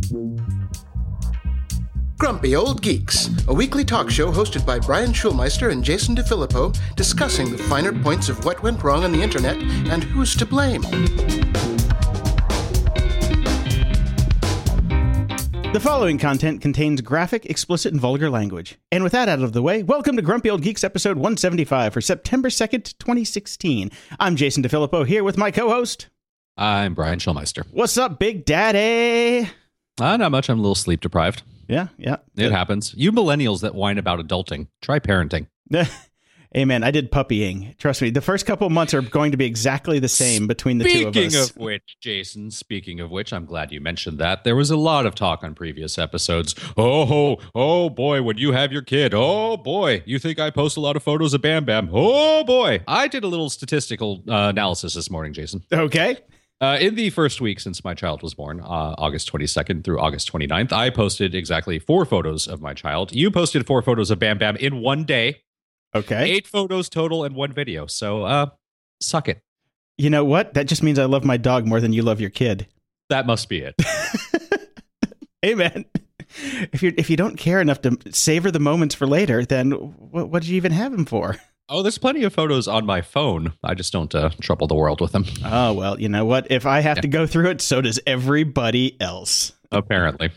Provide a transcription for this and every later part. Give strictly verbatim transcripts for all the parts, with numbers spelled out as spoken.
Grumpy Old Geeks, a weekly talk show hosted by Brian Schulmeister and Jason DeFilippo, discussing the finer points of what went wrong on the internet and who's to blame. The following content contains graphic, explicit, and vulgar language. And with that out of the way, welcome to Grumpy Old Geeks episode one seventy-five for September second, twenty sixteen. I'm Jason DeFilippo here with my co-host. I'm Brian Schulmeister. What's up, Big Daddy? Uh, not much. I'm a little sleep deprived. Yeah, yeah. It happens. You millennials that whine about adulting, try parenting. Hey, man, I did puppying. Trust me, the first couple of months are going to be exactly the same between the two of us. Speaking of which, Jason, speaking of which, I'm glad you mentioned that. There was a lot of talk on previous episodes. Oh, oh boy, when you have your kid. Oh, boy, you think I post a lot of photos of Bam Bam. Oh, boy. I did a little statistical uh, analysis this morning, Jason. Okay. Uh, in the first week since my child was born, uh, August twenty-second through August twenty-ninth, I posted exactly four photos of my child. You posted four photos of Bam Bam in one day. Okay. Eight photos total and one video. So, uh, suck it. You know what? That just means I love my dog more than you love your kid. That must be it. Hey, man. If you if you don't care enough to savor the moments for later, then what, what did you even have him for? Oh, there's plenty of photos on my phone. I just don't uh, trouble the world with them. Oh, well, you know what? If I have yeah. to go through it, so does everybody else. Apparently.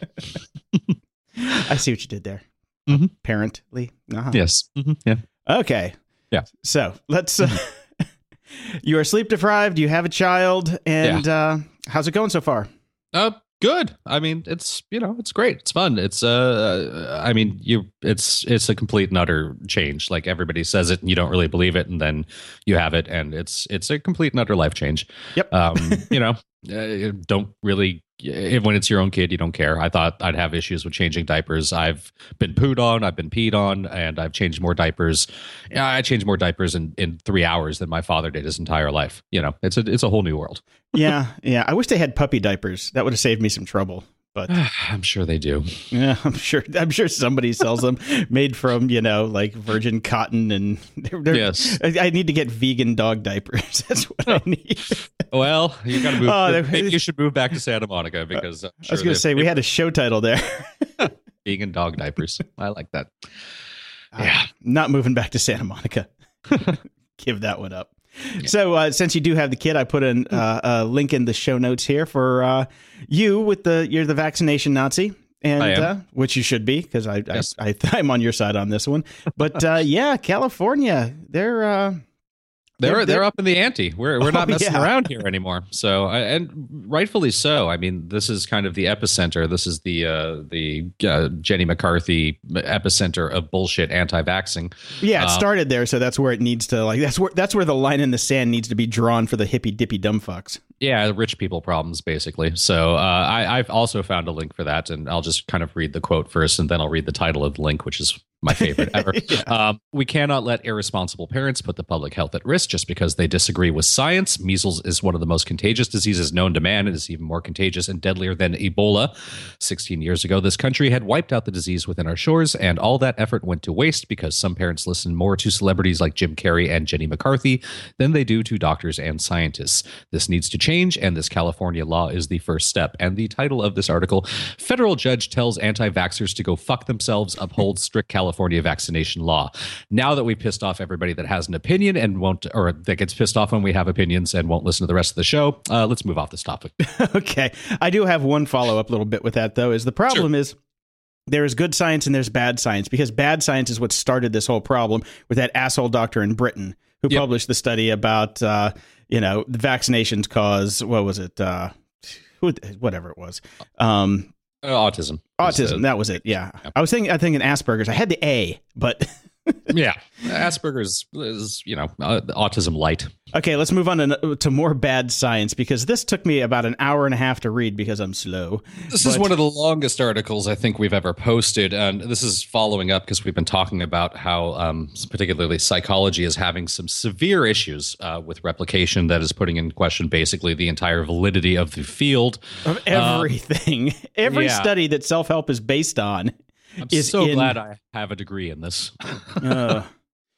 I see what you did there. Mm-hmm. Apparently. Uh-huh. Yes. Mm-hmm. Yeah. Okay. Yeah. So let's. Uh, you are sleep deprived. You have a child, and yeah. uh, how's it going so far? Uh, good. I mean, it's you know, it's great. It's fun. It's uh, I mean, you, it's it's a complete and utter change. Like everybody says it, and you don't really believe it, and then you have it, and it's it's a complete and utter life change. Yep. Um, you know, uh, don't really. When it's your own kid, you don't care. I thought I'd have issues with changing diapers. I've been pooed on, I've been peed on, and I've changed more diapers. I changed more diapers in, in three hours than my father did his entire life. You know, it's a it's a whole new world. yeah, yeah. I wish they had puppy diapers. That would have saved me some trouble. But I'm sure they do. Yeah, I'm sure. I'm sure somebody sells them made from, you know, like virgin cotton. And they're, they're, yes, I need to get vegan dog diapers. That's what I need. Well, you got to move. Oh, maybe you should move back to Santa Monica because I'm sure I was going to say we had a show title there. Vegan dog diapers. I like that. Uh, yeah, not moving back to Santa Monica. Give that one up. Yeah. So uh, since you do have the kid, I put in, uh, a link in the show notes here for uh, you with the you're the vaccination Nazi, and uh, which you should be because I, yes. I, I I'm on your side on this one. But uh, yeah, California, they're. Uh, They're, they're they're up in the ante. We're we're not oh, messing yeah. around here anymore. So and rightfully so. I mean, this is kind of the epicenter. This is the uh, the uh, Jenny McCarthy epicenter of bullshit anti-vaxxing. Yeah, it started there, so that's where it needs to like. That's where that's where the line in the sand needs to be drawn for the hippy dippy dumb fucks. Yeah, rich people problems, basically. So uh, I, I've also found a link for that, and I'll just kind of read the quote first, and then I'll read the title of the link, which is my favorite ever. yeah. um, we cannot let irresponsible parents put the public health at risk just because they disagree with science. Measles is one of the most contagious diseases known to man. It is even more contagious and deadlier than Ebola. sixteen years ago, this country had wiped out the disease within our shores, and all that effort went to waste because some parents listen more to celebrities like Jim Carrey and Jenny McCarthy than they do to doctors and scientists. This needs to change, and this California law is the first step. And the title of this article, Federal Judge Tells Anti-Vaxxers to Go Fuck Themselves, Uphold Strict California California Vaccination Law. Now that we've pissed off everybody that has an opinion and won't, or that gets pissed off when we have opinions and won't listen to the rest of the show, uh, let's move off this topic. Okay. I do have one follow-up little bit with that, though, is the problem sure. is there is good science and there's bad science, because bad science is what started this whole problem with that asshole doctor in Britain who yep. published the study about, uh, you know, the vaccinations cause, what was it? Uh, who, whatever it was. Um, uh, autism. Autism. The, that was it. Yeah. yeah. I was thinking, I thinking Asperger's. I had the A, but yeah, Asperger's is, you know, uh, autism light. Okay, let's move on to, to more bad science, because this took me about an hour and a half to read because I'm slow. This but... is one of the longest articles I think we've ever posted. And this is following up because we've been talking about how um, particularly psychology is having some severe issues uh, with replication that is putting in question basically the entire validity of the field. Of everything. Um, Every yeah. study that self-help is based on. I'm is so in... glad I have a degree in this. uh,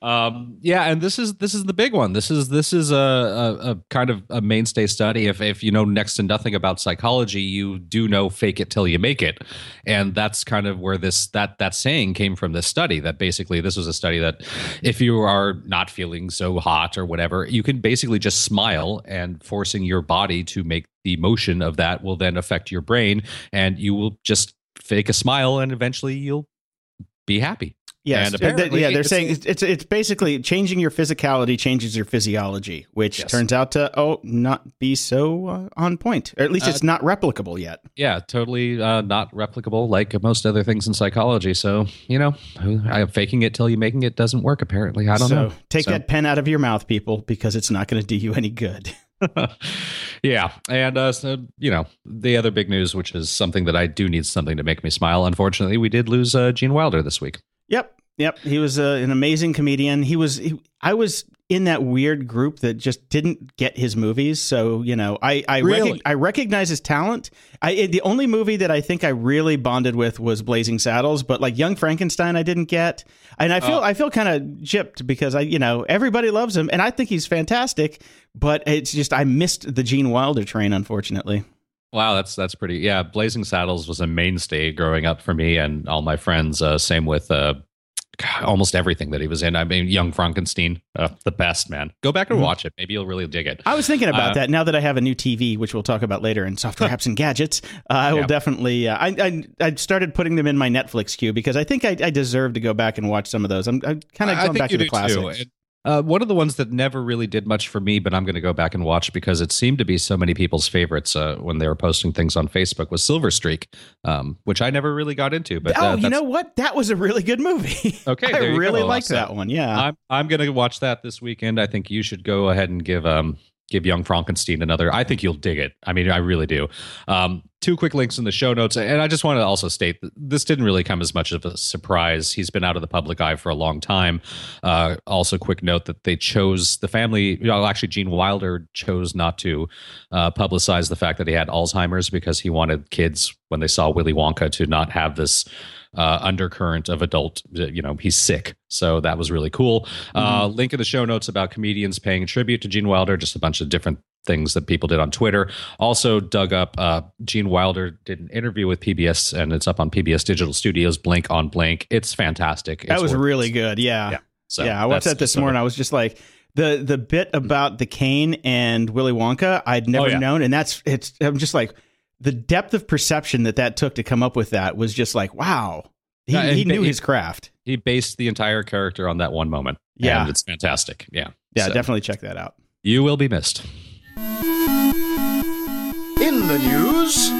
Um, yeah, and this is this is the big one. This is this is a, a, a kind of a mainstay study. If if you know next to nothing about psychology, you do know fake it till you make it, and that's kind of where this that that saying came from. This study that basically this was a study that if you are not feeling so hot or whatever, you can basically just smile, and forcing your body to make the motion of that will then affect your brain, and you will just fake a smile, and eventually you'll be happy. Yes, yeah, they're saying it's, it's it's basically changing your physicality changes your physiology, which yes. turns out to oh not be so uh, on point, or at least it's uh, not replicable yet. Yeah, totally uh, not replicable like most other things in psychology. So you know, I'm faking it till you making it doesn't work. Apparently, I don't so, know. Take so. that pen out of your mouth, people, because it's not going to do you any good. Yeah, and uh, so, you know, the other big news, which is something that I do need something to make me smile. Unfortunately, we did lose uh, Gene Wilder this week. Yep. Yep. He was uh, an amazing comedian. He was, he, I was in that weird group that just didn't get his movies. So, you know, I, I, really? rec- I recognize his talent. I, the only movie that I think I really bonded with was Blazing Saddles, but like Young Frankenstein, I didn't get. And I feel, oh. I feel kind of gypped because I, you know, everybody loves him and I think he's fantastic, but it's just, I missed the Gene Wilder train, unfortunately. Wow, that's that's pretty. Yeah, Blazing Saddles was a mainstay growing up for me and all my friends. Uh, same with uh, almost everything that he was in. I mean, Young Frankenstein, uh, the best, man. Go back and mm-hmm. watch it. Maybe you'll really dig it. I was thinking about uh, that. Now that I have a new T V, which we'll talk about later in Software Apps and Gadgets, uh, I will yeah. definitely. Uh, I, I I started putting them in my Netflix queue because I think I, I deserve to go back and watch some of those. I'm, I'm kind of going back to the classics. Uh, one of the ones that never really did much for me, but I'm going to go back and watch because it seemed to be so many people's favorites uh, when they were posting things on Facebook, was Silver Streak, um, which I never really got into. But oh, uh, you know what? That was a really good movie. Okay, I really go. liked so that one. Yeah, I'm I'm going to watch that this weekend. I think you should go ahead and give um give Young Frankenstein another. I think you'll dig it. I mean, I really do. Um, two quick links in the show notes. And I just want to also state that this didn't really come as much of a surprise. He's been out of the public eye for a long time. Uh, also, quick note that they chose the family. You know, actually, Gene Wilder chose not to uh, publicize the fact that he had Alzheimer's because he wanted kids, when they saw Willy Wonka, to not have this Uh, undercurrent of adult, you know, he's sick. So that was really cool. Mm-hmm. Uh, link in the show notes about comedians paying tribute to Gene Wilder, just a bunch of different things that people did on Twitter. Also dug up, uh, Gene Wilder did an interview with P B S, and it's up on P B S Digital Studios, Blink on Blink. It's fantastic. It's that was really it. good. Yeah. Yeah. So yeah I watched that this morning. I was just like, the the bit about the cane and Willy Wonka, I'd never oh, yeah. known. And that's, it's, I'm just like, the depth of perception that that took to come up with that was just like, wow, he, yeah, he knew he, his craft. He based the entire character on that one moment. Yeah. And it's fantastic. Yeah. Yeah, so, definitely check that out. You will be missed. In the news.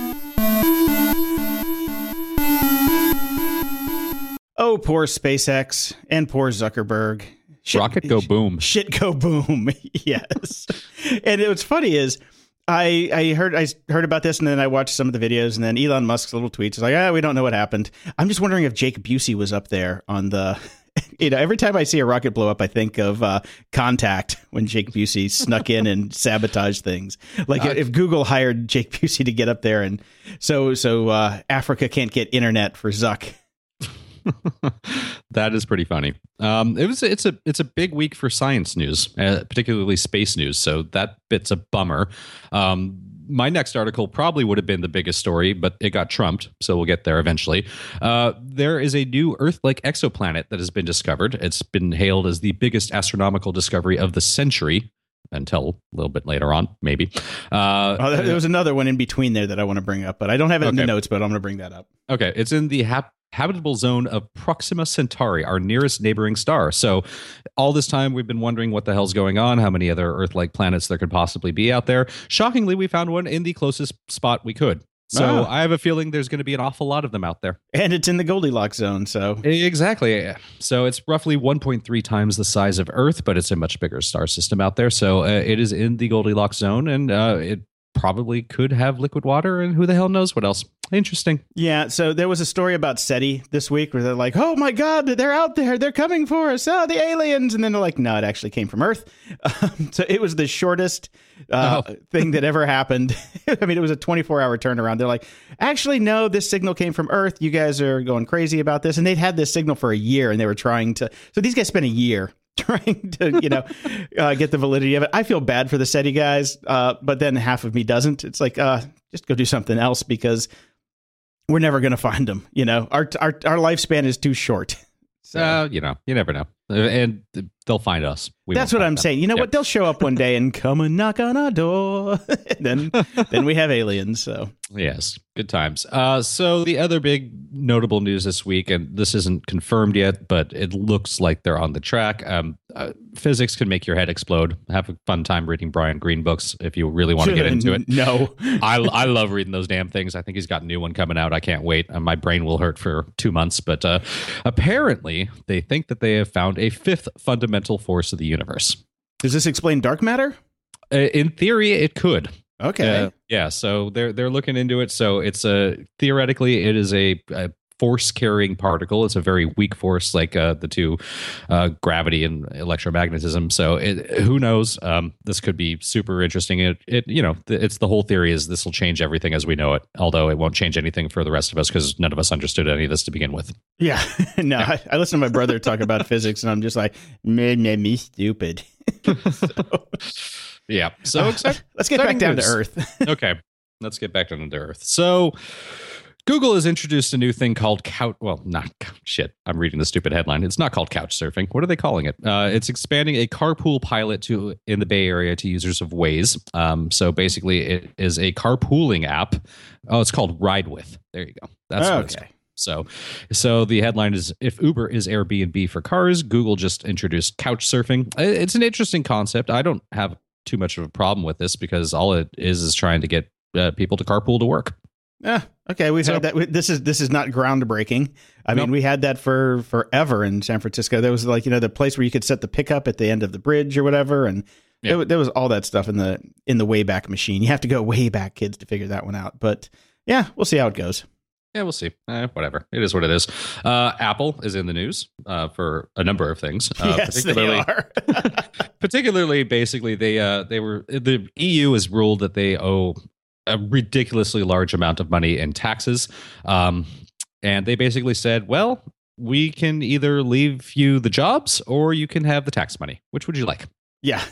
Oh, poor SpaceX and poor Zuckerberg. Shit, Rocket go boom. Shit go boom. Yes. And what's funny is, I, I heard I heard about this, and then I watched some of the videos, and then Elon Musk's little tweets was like, ah, we don't know what happened. I'm just wondering if Jake Busey was up there on the, you know, every time I see a rocket blow up, I think of uh, Contact, when Jake Busey snuck in and sabotaged things. Like uh, if Google hired Jake Busey to get up there, and so so uh, Africa can't get internet for Zuck. That is pretty funny. Um, it was it's a it's a big week for science news, uh, particularly space news. So that bit's a bummer. Um, my next article probably would have been the biggest story, but it got trumped. So we'll get there eventually. Uh, there is a new Earth-like exoplanet that has been discovered. It's been hailed as the biggest astronomical discovery of the century. Until a little bit later on, maybe. Uh, oh, there was another one in between there that I want to bring up, but I don't have it okay. in the notes, but I'm going to bring that up. Okay. It's in the hap- habitable zone of Proxima Centauri, our nearest neighboring star. So all this time, we've been wondering what the hell's going on, how many other Earth-like planets there could possibly be out there. Shockingly, we found one in the closest spot we could. So oh. I have a feeling there's going to be an awful lot of them out there. And it's in the Goldilocks zone, so... Exactly. So it's roughly one point three times the size of Earth, but it's a much bigger star system out there. So uh, it is in the Goldilocks zone, and uh, it probably could have liquid water, and who the hell knows what else. Interesting. Yeah, so there was a story about SETI this week where they're like, oh my God, they're out there. They're coming for us. Oh, the aliens. And then they're like, no, it actually came from Earth. Um, so it was the shortest uh, oh. thing that ever happened. I mean, it was a twenty-four hour turnaround. They're like, actually, no, this signal came from Earth. You guys are going crazy about this. And they'd had this signal for a year and they were trying to. So these guys spent a year trying to, you know, uh, get the validity of it. I feel bad for the SETI guys, uh, but then half of me doesn't. It's like, uh, just go do something else because we're never going to find them. You know, our, our, our lifespan is too short. So, uh, you know, you never know. And they'll find us. We That's what I'm them. saying. You know yeah. what? They'll show up one day and come and knock on our door. then, then we have aliens. So yes, good times. Uh, so the other big notable news this week, and this isn't confirmed yet, but it looks like they're on the track. Um, uh, physics can make your head explode. Have a fun time reading Brian Greene books if you really want to get into it. No, I I love reading those damn things. I think he's got a new one coming out. I can't wait. Uh, my brain will hurt for two months. But uh, apparently, they think that they have found a fifth fundamental force of the universe. Does this explain dark matter? Uh, in theory, it could. Okay. Uh, yeah. So they're they're looking into it. So it's a theoretically, it is a, a force carrying particle. It's a very weak force, like uh, the two, uh, gravity and electromagnetism. So it, who knows? Um, this could be super interesting. It it you know it's the whole theory is this will change everything as we know it. Although it won't change anything for the rest of us because none of us understood any of this to begin with. Yeah. no, yeah. I, I listen to my brother talk about physics, and I'm just like, me, me, me, stupid. so. Yeah. So uh, let's get back down news. to Earth. Okay. Let's get back down to Earth. So Google has introduced a new thing called couch. Well, not shit. I'm reading the stupid headline. It's not called couch surfing. What are they calling it? Uh, it's expanding a carpool pilot to in the Bay Area to users of Waze. Um, so basically, it is a carpooling app. Oh, it's called Ride With. There you go. That's oh, what it's okay. called. So, so the headline is: If Uber is Airbnb for cars, Google just introduced couch surfing. It's an interesting concept. I don't have too much of a problem with this because all it is is trying to get uh, people to carpool to work. Yeah. Okay. We've so, had that. This is this is not groundbreaking. I nope. mean, we had that for forever in San Francisco. There was like, you know, the place where you could set the pickup at the end of the bridge or whatever. And yep. there, there was all that stuff in the in the Wayback Machine. You have to go way back, kids, to figure that one out. But yeah, we'll see how it goes. Yeah, we'll see. Eh, whatever. It is what it is. Uh, Apple is in the news uh, for a number of things. Uh, yes, particularly, they are. particularly, basically, they uh, they were the E U has ruled that they owe a ridiculously large amount of money in taxes, um, and they basically said, "Well, we can either leave you the jobs or you can have the tax money. Which would you like?" Yeah.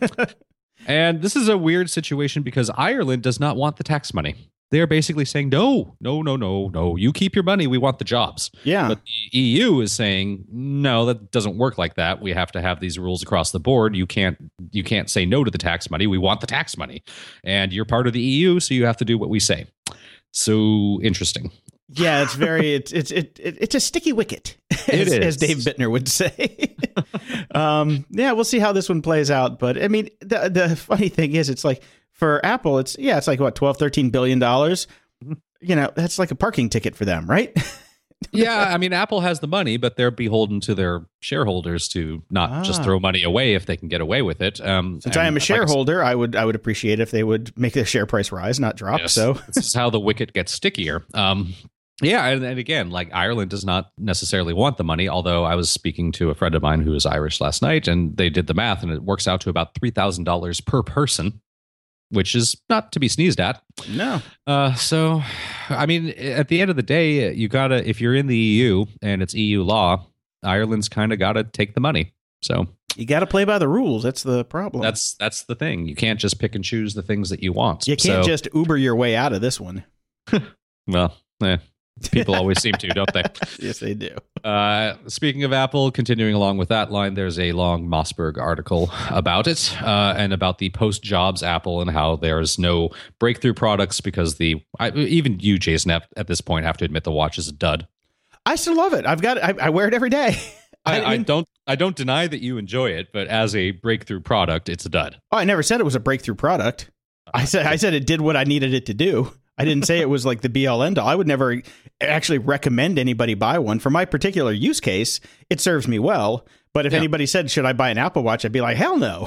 And this is a weird situation because Ireland does not want the tax money. They're basically saying, no, no, no, no, no, you keep your money. We want the jobs. Yeah. But the E U is saying, no, that doesn't work like that. We have to have these rules across the board. You can't you can't say no to the tax money. We want the tax money. And you're part of the E U, so you have to do what we say. So interesting. Yeah, it's very it's it's it, it it's a sticky wicket, as, it is. as Dave Bittner would say. um, yeah, we'll see how this one plays out. But I mean, the the funny thing is, it's like, for Apple, it's yeah, it's like what, twelve, thirteen billion dollars. You know, that's like a parking ticket for them, right? Yeah, I mean, Apple has the money, but they're beholden to their shareholders to not ah. just throw money away if they can get away with it. Um, Since I am a shareholder, like I, I would I would appreciate if they would make their share price rise, not drop. Yes, so this is how the wicket gets stickier. Um, yeah, and, and again, like Ireland does not necessarily want the money. Although I was speaking to a friend of mine who is Irish last night, and they did the math, and it works out to about three thousand dollars per person, which is not to be sneezed at. No. Uh, so, I mean, at the end of the day, you gotta, if you're in the E U and it's E U law, Ireland's kind of got to take the money. So you got to play by the rules. That's the problem. That's that's the thing. You can't just pick and choose the things that you want. You can't so, just Uber your way out of this one. Well, eh. People always seem to, don't they? Yes, they do. Uh, speaking of Apple, continuing along with that line, there's a long Mossberg article about it uh, and about the post-jobs Apple and how there's no breakthrough products because the I, even you, Jason, at, at this point have to admit the watch is a dud. I still love it. I've got it. I, I wear it every day. I, I, I don't. I don't deny that you enjoy it, but as a breakthrough product, it's a dud. Oh, I never said it was a breakthrough product. I said I said it did what I needed it to do. I didn't say it was like the be all end all. I would never actually recommend anybody buy one. For my particular use case, it serves me well. But if yeah. anybody said, should I buy an Apple Watch? I'd be like, hell no.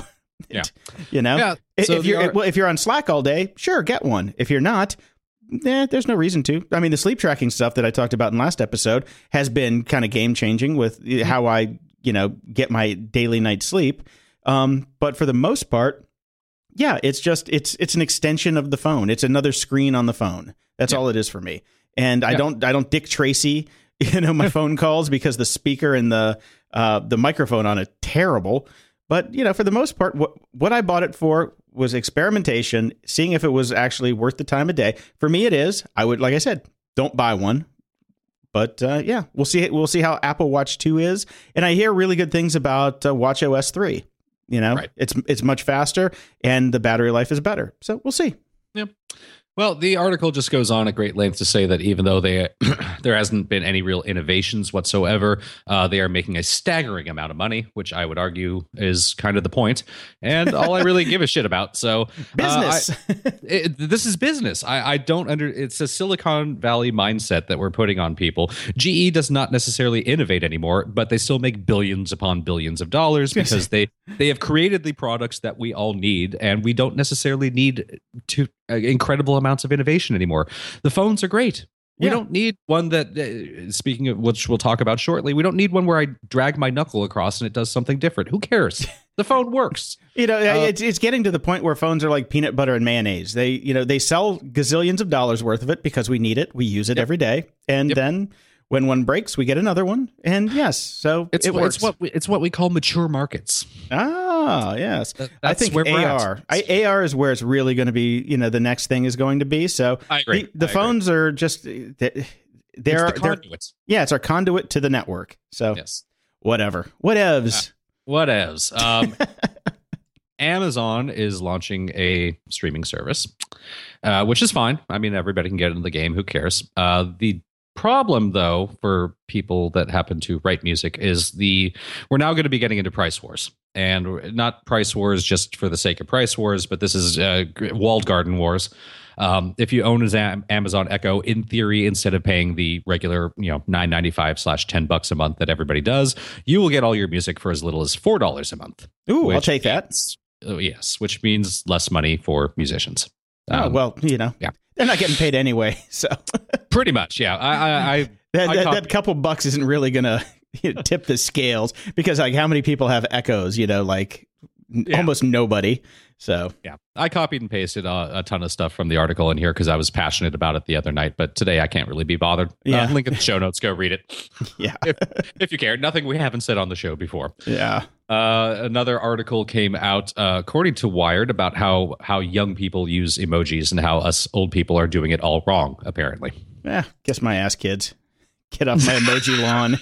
Yeah. You know, yeah, if, so if you're are- well, if you're on Slack all day, sure, get one. If you're not, eh, there's no reason to. I mean, the sleep tracking stuff that I talked about in last episode has been kind of game changing with how I, you know, get my daily night sleep. Um, but for the most part, yeah, it's just it's it's an extension of the phone. It's another screen on the phone. That's yeah. all it is for me. And I yeah. don't I don't Dick Tracy, you know, my phone calls because the speaker and the uh, the microphone on it terrible. But you know, for the most part, what what I bought it for was experimentation, seeing if it was actually worth the time of day. For me, it is. I would, like I said, don't buy one. But uh, yeah, we'll see. We'll see how Apple Watch two is. And I hear really good things about uh, WatchOS three. You know, right. it's it's much faster and the battery life is better. So we'll see. Yep. Well, the article just goes on at great length to say that even though they there hasn't been any real innovations whatsoever, uh, they are making a staggering amount of money, which I would argue is kind of the point, and all I really give a shit about. So business. Uh, I, it, this is business. I, I don't under. It's a Silicon Valley mindset that we're putting on people. G E does not necessarily innovate anymore, but they still make billions upon billions of dollars because they they have created the products that we all need, and we don't necessarily need to. Uh, incredible amounts of innovation anymore. The phones are great. We yeah. don't need one that, uh, speaking of which we'll talk about shortly, we don't need one where I drag my knuckle across and it does something different. Who cares? The phone works. You know, uh, it's it's getting to the point where phones are like peanut butter and mayonnaise. They, you know, they sell gazillions of dollars worth of it because we need it. We use it yep. every day. And yep. then when one breaks, we get another one. And yes, so it's, it works. It's what we, it's what we call mature markets. Ah, yes. That, I think A R. I, A R is where it's really going to be, you know, the next thing is going to be. So I agree. The, the I phones agree. are just, they're, they're, the conduits. yeah, it's our conduit to the network. So yes. whatever. Whatevs. Uh, whatevs. Um, Amazon is launching a streaming service, uh, which is fine. I mean, everybody can get into the game. Who cares? Uh, the problem, though, for people that happen to write music is the we're now going to be getting into price wars, and not price wars just for the sake of price wars, but this is uh, walled garden wars. Um, if you own an Amazon Echo, in theory, instead of paying the regular, you know, nine ninety-five slash ten bucks a month that everybody does, you will get all your music for as little as four dollars a month. Ooh, I'll take that. Means, oh, yes, which means less money for musicians. Um, oh well, you know, yeah. They're not getting paid anyway, so pretty much, yeah. I, I, I that, I that, that couple bucks isn't really gonna you know, tip the scales because like how many people have Echoes? You know, like yeah. almost nobody. So yeah, I copied and pasted a, a ton of stuff from the article in here because I was passionate about it the other night. But today I can't really be bothered. Yeah, uh, link in the show notes. Go read it. Yeah, if, if you care. Nothing we haven't said on the show before. Yeah. Uh, another article came out, uh, according to Wired, about how how young people use emojis and how us old people are doing it all wrong. Apparently. Yeah, kiss my ass, kids. Get off my emoji lawn.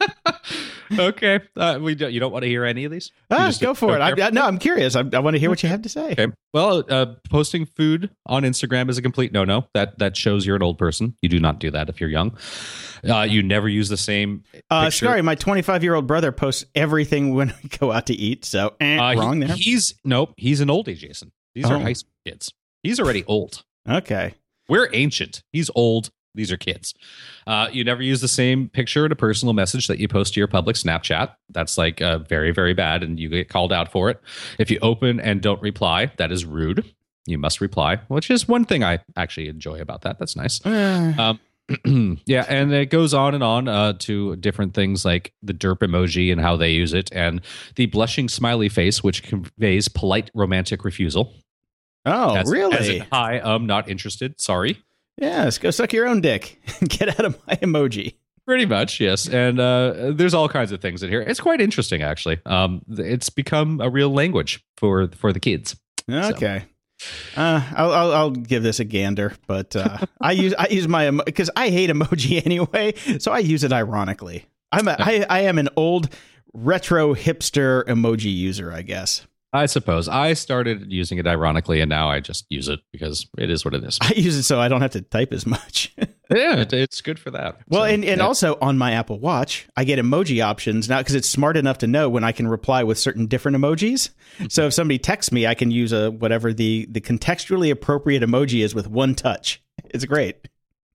Okay, uh, we don't, you don't want to hear any of these? Ah, go for it. I, I, no, I'm curious. I, I want to hear what you have to say. Okay. Well, uh, posting food on Instagram is a complete no-no. That that shows you're an old person. You do not do that if you're young. Uh, you never use the same Uh, sorry, my twenty-five-year-old brother posts everything when we go out to eat. So eh, uh, wrong he, there. He's nope. He's an oldie, Jason. These Oh. are high school kids. He's already old. Okay. We're ancient. He's old. These are kids. Uh, you never use the same picture in a personal message that you post to your public Snapchat. That's like uh, very, very bad, and you get called out for it. If you open and don't reply, that is rude. You must reply, which is one thing I actually enjoy about that. That's nice. um, yeah, and it goes on and on uh, to different things like the derp emoji and how they use it, and the blushing smiley face, which conveys polite romantic refusal. Oh, as, really? As in, hi, I'm not interested. Sorry. Yes, go suck your own dick. Get out of my emoji. Pretty much, yes. And uh, there's all kinds of things in here. It's quite interesting, actually. Um, it's become a real language for for the kids. Okay. So. Uh, I'll, I'll I'll give this a gander, but uh, I use I use my because I hate emoji anyway, so I use it ironically. I'm a, I I am an old retro hipster emoji user, I guess. I suppose I started using it ironically, and now I just use it because it is what it is. I use it so I don't have to type as much. Yeah, it, it's good for that. Well, so, and, and yeah. also on my Apple Watch, I get emoji options now because it's smart enough to know when I can reply with certain different emojis. So if somebody texts me, I can use a whatever the, the contextually appropriate emoji is with one touch. It's great.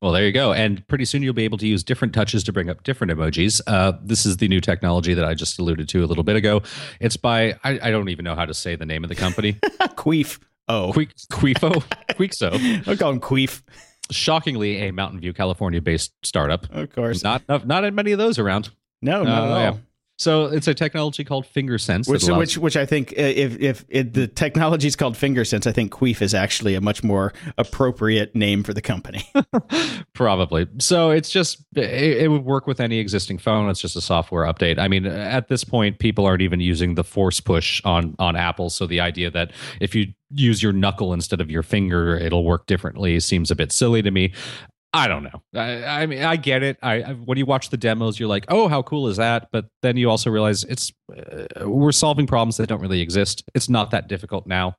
Well, there you go. And pretty soon you'll be able to use different touches to bring up different emojis. Uh, this is the new technology that I just alluded to a little bit ago. It's by, I, I don't even know how to say the name of the company. Queef. Oh. Que- Queefo? Queexo. I'll call him Queef. Shockingly, a Mountain View, California-based startup. Of course. Not, not, not many of those around. No, not uh, at all. Yeah. So it's a technology called FingerSense. Which, allows- which, which I think, uh, if if it, the technology is called FingerSense, I think Queef is actually a much more appropriate name for the company. Probably. So it's just, it, it would work with any existing phone. It's just a software update. I mean, at this point, people aren't even using the force push on, on Apple. So the idea that if you use your knuckle instead of your finger, it'll work differently seems a bit silly to me. I don't know. I, I mean, I get it. I, I when you watch the demos, you're like, "Oh, how cool is that?" But then you also realize it's uh, we're solving problems that don't really exist. It's not that difficult now.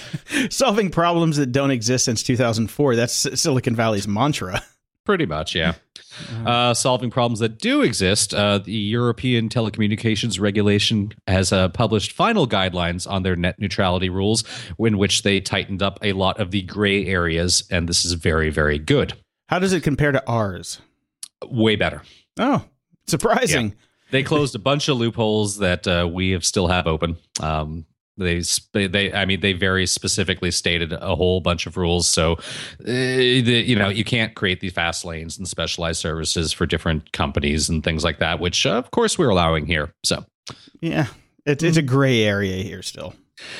Solving problems that don't exist since two thousand four. That's Silicon Valley's mantra. Pretty much, yeah. Uh, solving problems that do exist. Uh, the European Telecommunications Regulation has uh, published final guidelines on their net neutrality rules, in which they tightened up a lot of the gray areas, and this is very, very good. How does it compare to ours? Way better. Oh, surprising. Yeah. They closed a bunch of loopholes that uh, we have still have open. Um, they, they, I mean, they very specifically stated a whole bunch of rules. So, uh, the, you know, you can't create these fast lanes and specialized services for different companies and things like that, which, uh, of course, we're allowing here. So, yeah, it, it's a gray area here still.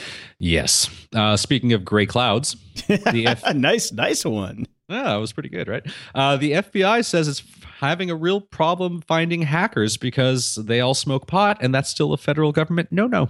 Yes. Uh, speaking of gray clouds, the F- nice, nice one. Yeah, that was pretty good, right? Uh, the F B I says it's having a real problem finding hackers because they all smoke pot, and that's still a federal government no-no.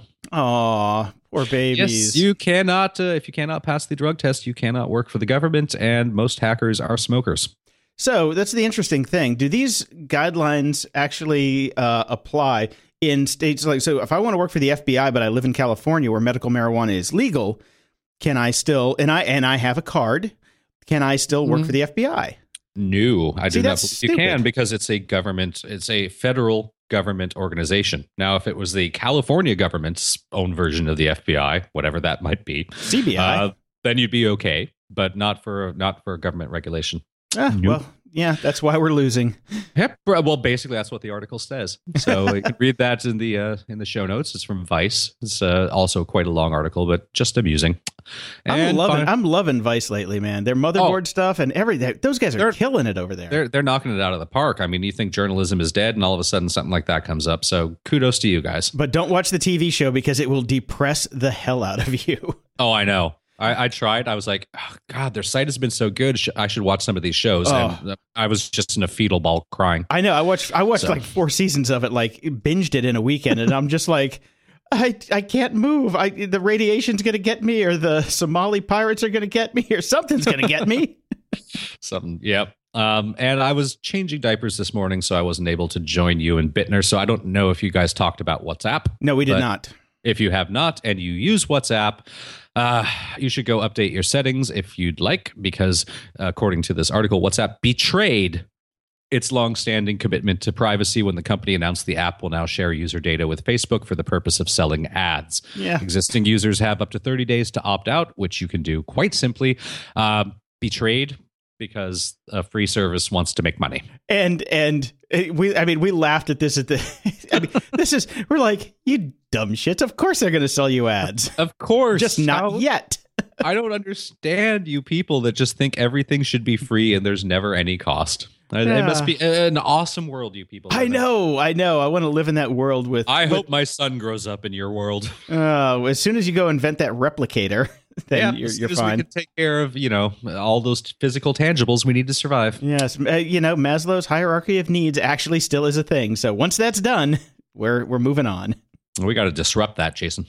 Aw, poor babies. Yes, you cannot, uh, if you cannot pass the drug test, you cannot work for the government, and most hackers are smokers. So that's the interesting thing. Do these guidelines actually uh, apply in states like, so if I want to work for the F B I, but I live in California where medical marijuana is legal, can I still, and I and I have a card, can I still work mm. for the F B I? No, I See, do not believe you can, because it's a government, it's a federal government organization. Now, if it was the California government's own version of the F B I, whatever that might be, C B I, uh, then you'd be okay, but not for not for government regulation. Ah, nope. Well, yeah, that's why we're losing. Yep. Well, basically, that's what the article says. So you can read that in the uh, in the show notes. It's from Vice. It's uh, also quite a long article, but just amusing. And I'm loving. fun- I'm loving Vice lately, man. Their motherboard oh, stuff and everything. Those guys are killing it over there. They're they're knocking it out of the park. I mean, you think journalism is dead, and all of a sudden something like that comes up. So kudos to you guys. But don't watch the T V show because it will depress the hell out of you. Oh, I know. I, I tried. I was like, oh, God, their site has been so good. I should watch some of these shows. Oh. And I was just in a fetal ball crying. I know. I watched. I watched so. like four seasons of it. Like binged it in a weekend, and I'm just like, I I can't move. I the radiation's gonna get me, or the Somali pirates are gonna get me, or something's gonna get me. Something. Yep. Um, and I was changing diapers this morning, so I wasn't able to join you and Bittner. So I don't know if you guys talked about WhatsApp. No, we did not. If you have not and you use WhatsApp, uh, you should go update your settings if you'd like, because uh, according to this article, WhatsApp betrayed its longstanding commitment to privacy when the company announced the app will now share user data with Facebook for the purpose of selling ads. Yeah. Existing users have up to thirty days to opt out, which you can do quite simply. Uh, betrayed because a free service wants to make money. And and we, I mean, we laughed at this at the. I mean, this is we're like, you dumb shits. Of course they're going to sell you ads. Of course, just not How, yet. I don't understand you people that just think everything should be free and there's never any cost. Yeah. It must be an awesome world, you people. I know, I know. I want to live in that world with. I with, hope my son grows up in your world. Uh, as soon as you go invent that replicator, then yeah, you're, as you're soon fine. As we can take care of, you know, all those physical tangibles we need to survive. Yes, uh, you know, Maslow's hierarchy of needs actually still is a thing. So once that's done, we're we're moving on. We got to disrupt that, Jason.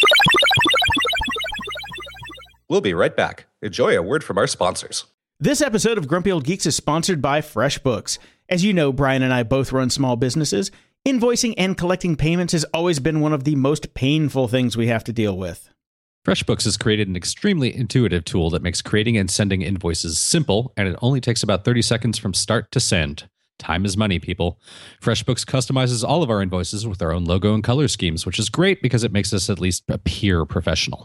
We'll be right back. Enjoy a word from our sponsors. This episode of Grumpy Old Geeks is sponsored by FreshBooks. As you know, Brian and I both run small businesses. Invoicing and collecting payments has always been one of the most painful things we have to deal with. FreshBooks has created an extremely intuitive tool that makes creating and sending invoices simple, and it only takes about thirty seconds from start to send. Time is money, people. FreshBooks customizes all of our invoices with our own logo and color schemes, which is great because it makes us at least appear professional.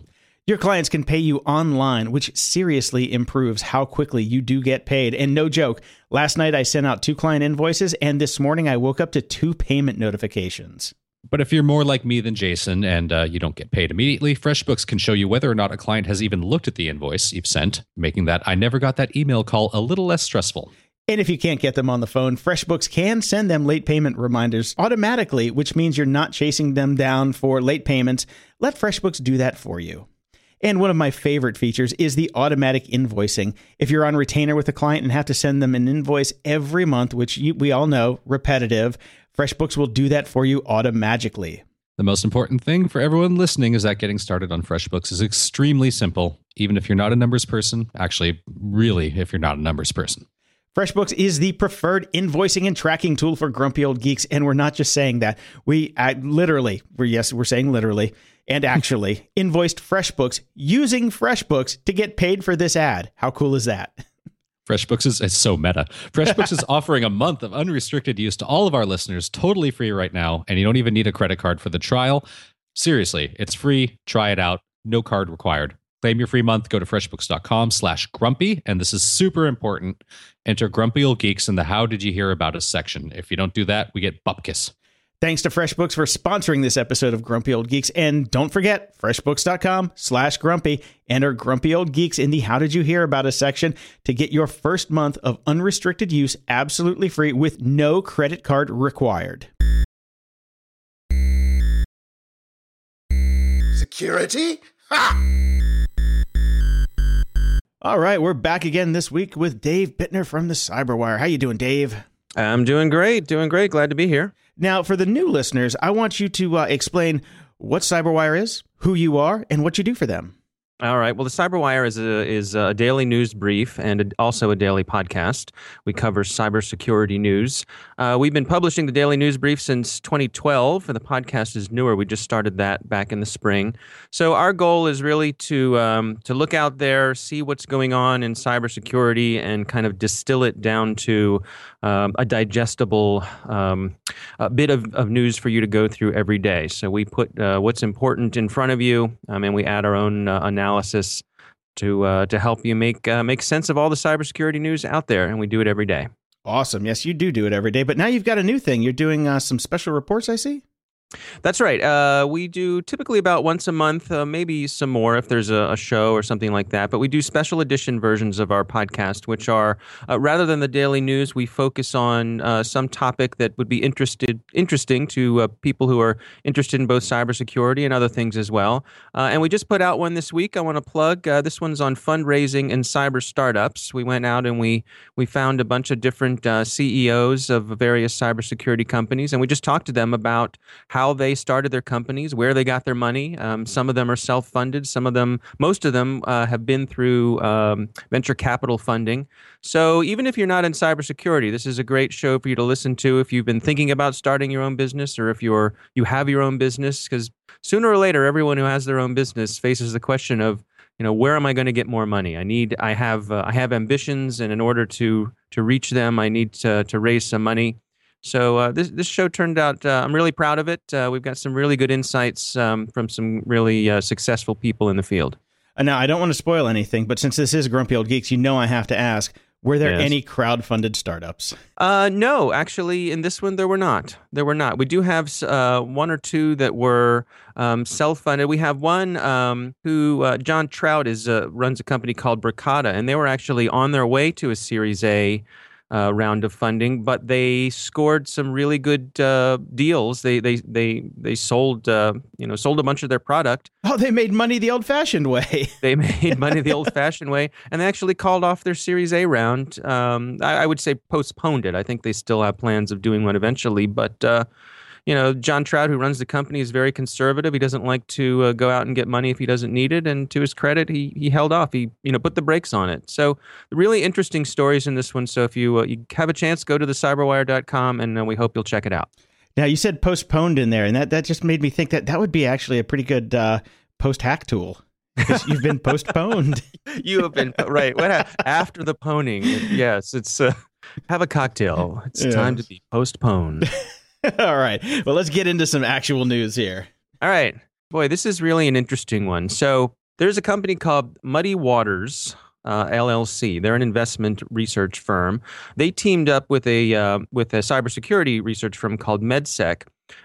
Your clients can pay you online, which seriously improves how quickly you do get paid. And no joke, last night I sent out two client invoices, and this morning I woke up to two payment notifications. But if you're more like me than Jason and uh, you don't get paid immediately, FreshBooks can show you whether or not a client has even looked at the invoice you've sent, making that I never got that email call a little less stressful. And if you can't get them on the phone, FreshBooks can send them late payment reminders automatically, which means you're not chasing them down for late payments. Let FreshBooks do that for you. And one of my favorite features is the automatic invoicing. If you're on retainer with a client and have to send them an invoice every month, which you, we all know, repetitive, FreshBooks will do that for you automatically. The most important thing for everyone listening is that getting started on FreshBooks is extremely simple, even if you're not a numbers person. Actually, really, if you're not a numbers person. FreshBooks is the preferred invoicing and tracking tool for grumpy old geeks, and we're not just saying that. We uh, literally, we're, yes, we're saying literally, and actually invoiced FreshBooks using FreshBooks to get paid for this ad. How cool is that? FreshBooks is, is so meta. FreshBooks is offering a month of unrestricted use to all of our listeners, totally free right now, and you don't even need a credit card for the trial. Seriously, it's free. Try it out. No card required. Claim your free month. Go to freshbooks.com slash grumpy. And this is super important. Enter Grumpy Old Geeks in the How Did You Hear About Us section. If you don't do that, we get bupkis. Thanks to FreshBooks for sponsoring this episode of Grumpy Old Geeks. And don't forget, freshbooks.com slash grumpy. Enter Grumpy Old Geeks in the How Did You Hear About Us section to get your first month of unrestricted use absolutely free with no credit card required. Security? Ha! All right, we're back again this week with Dave Bittner from the Cyberwire. How you doing, Dave? I'm doing great, doing great. Glad to be here. Now, for the new listeners, I want you to uh, explain what Cyberwire is, who you are, and what you do for them. All right. Well, the Cyberwire is a is a daily news brief and a, also a daily podcast. We cover cybersecurity news. Uh, we've been publishing the daily news brief since twenty twelve, and the podcast is newer. We just started that back in the spring. So our goal is really to um, to look out there, see what's going on in cybersecurity, and kind of distill it down to um, a digestible um, a bit of, of news for you to go through every day. So we put uh, what's important in front of you, um, and we add our own uh, analysis. analysis to uh, to help you make uh, make sense of all the cybersecurity news out there, and we do it every day. Awesome. Yes, you do do it every day, but now you've got a new thing. You're doing uh, some special reports, I see? That's right. Uh, we do typically about once a month, uh, maybe some more if there's a, a show or something like that. But we do special edition versions of our podcast, which are, uh, rather than the daily news, we focus on uh, some topic that would be interested interesting to uh, people who are interested in both cybersecurity and other things as well. Uh, and we just put out one this week I want to plug. Uh, this one's on fundraising and cyber startups. We went out and we, we found a bunch of different uh, C E Os of various cybersecurity companies, and we just talked to them about how they started their companies, where they got their money. Um, some of them are self-funded. Some of them, most of them uh, have been through um, venture capital funding. So even if you're not in cybersecurity, this is a great show for you to listen to if you've been thinking about starting your own business, or if you're you have your own business, because sooner or later, everyone who has their own business faces the question of, you know, where am I going to get more money? I need, I have, uh, I have ambitions, and in order to to reach them, I need to to raise some money. So uh, this this show turned out, uh, I'm really proud of it. Uh, we've got some really good insights um, from some really uh, successful people in the field. Uh, now, I don't want to spoil anything, but since this is Grumpy Old Geeks, you know I have to ask, were there Yes. any crowd-funded startups? Uh, no, actually, in this one, there were not. There were not. We do have uh, one or two that were um, self-funded. We have one um, who, uh, John Trout, is uh, runs a company called Bricata, and they were actually on their way to a Series A Uh, round of funding, but they scored some really good uh, deals. They they they they sold uh, you know sold a bunch of their product. Oh, they made money the old-fashioned way. They made money the old-fashioned way, and they actually called off their Series A round. Um, I, I would say postponed it. I think they still have plans of doing one eventually, but. Uh, You know, John Trout, who runs the company, is very conservative. He doesn't like to uh, go out and get money if he doesn't need it. And to his credit, he he held off. He you know put the brakes on it. So really interesting stories in this one. So if you uh, you have a chance, go to the cyberwire dot com, and uh, we hope you'll check it out. Now, you said postponed in there, and that, that just made me think that that would be actually a pretty good uh, post-hack tool. Because you've been postponed. You have been right. What ha- after the poning? Yes, it's uh, have a cocktail. It's Yeah. time to be postponed. All right. Well, let's get into some actual news here. All right. Boy, this is really an interesting one. So There's a company called Muddy Waters uh, L L C. They're an investment research firm. They teamed up with a uh, with a cybersecurity research firm called MedSec,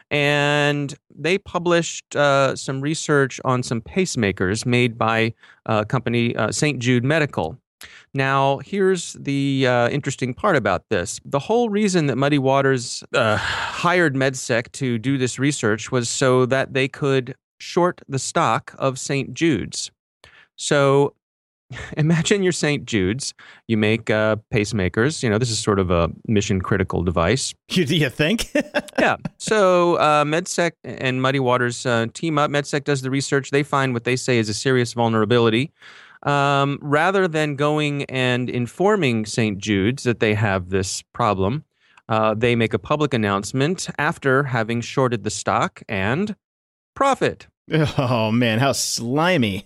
and they published uh, some research on some pacemakers made by a company, uh, Saint Jude Medical. Now, here's the uh, interesting part about this. The whole reason that Muddy Waters uh, hired MedSec to do this research was so that they could short the stock of Saint Jude's. So imagine you're Saint Jude's. You make uh, pacemakers. You know, this is sort of a mission-critical device. You, do you think? Yeah. So uh, MedSec and Muddy Waters uh, team up. MedSec does the research. They find what they say is a serious vulnerability. Um, rather than going and informing Saint Jude's that they have this problem, uh, they make a public announcement after having shorted the stock and profit. Oh, man, how slimy.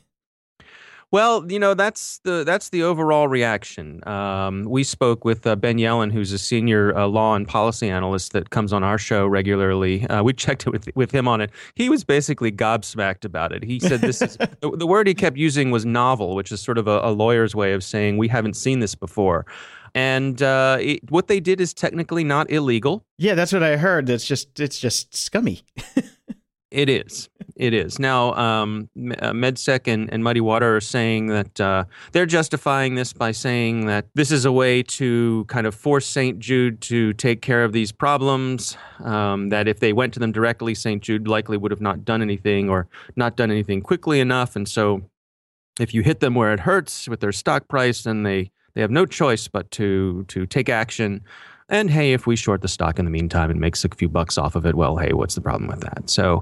Well, you know, that's the that's the overall reaction. Um, we spoke with uh, Ben Yellen, who's a senior uh, law and policy analyst that comes on our show regularly. Uh, we checked it with with him on it. He was basically gobsmacked about it. He said this is the, the word he kept using was novel, which is sort of a, a lawyer's way of saying we haven't seen this before. And uh, it, what they did is technically not illegal. Yeah, that's what I heard. It's just it's just scummy. It is. It is. Now, um, MedSec and, and Muddy Water are saying that uh, they're justifying this by saying that this is a way to kind of force Saint Jude to take care of these problems, um, that if they went to them directly, Saint Jude likely would have not done anything or not done anything quickly enough. And so if you hit them where it hurts with their stock price, then they, they have no choice but to to take action. And hey, if we short the stock in the meantime and makes a few bucks off of it, well, hey, what's the problem with that? So,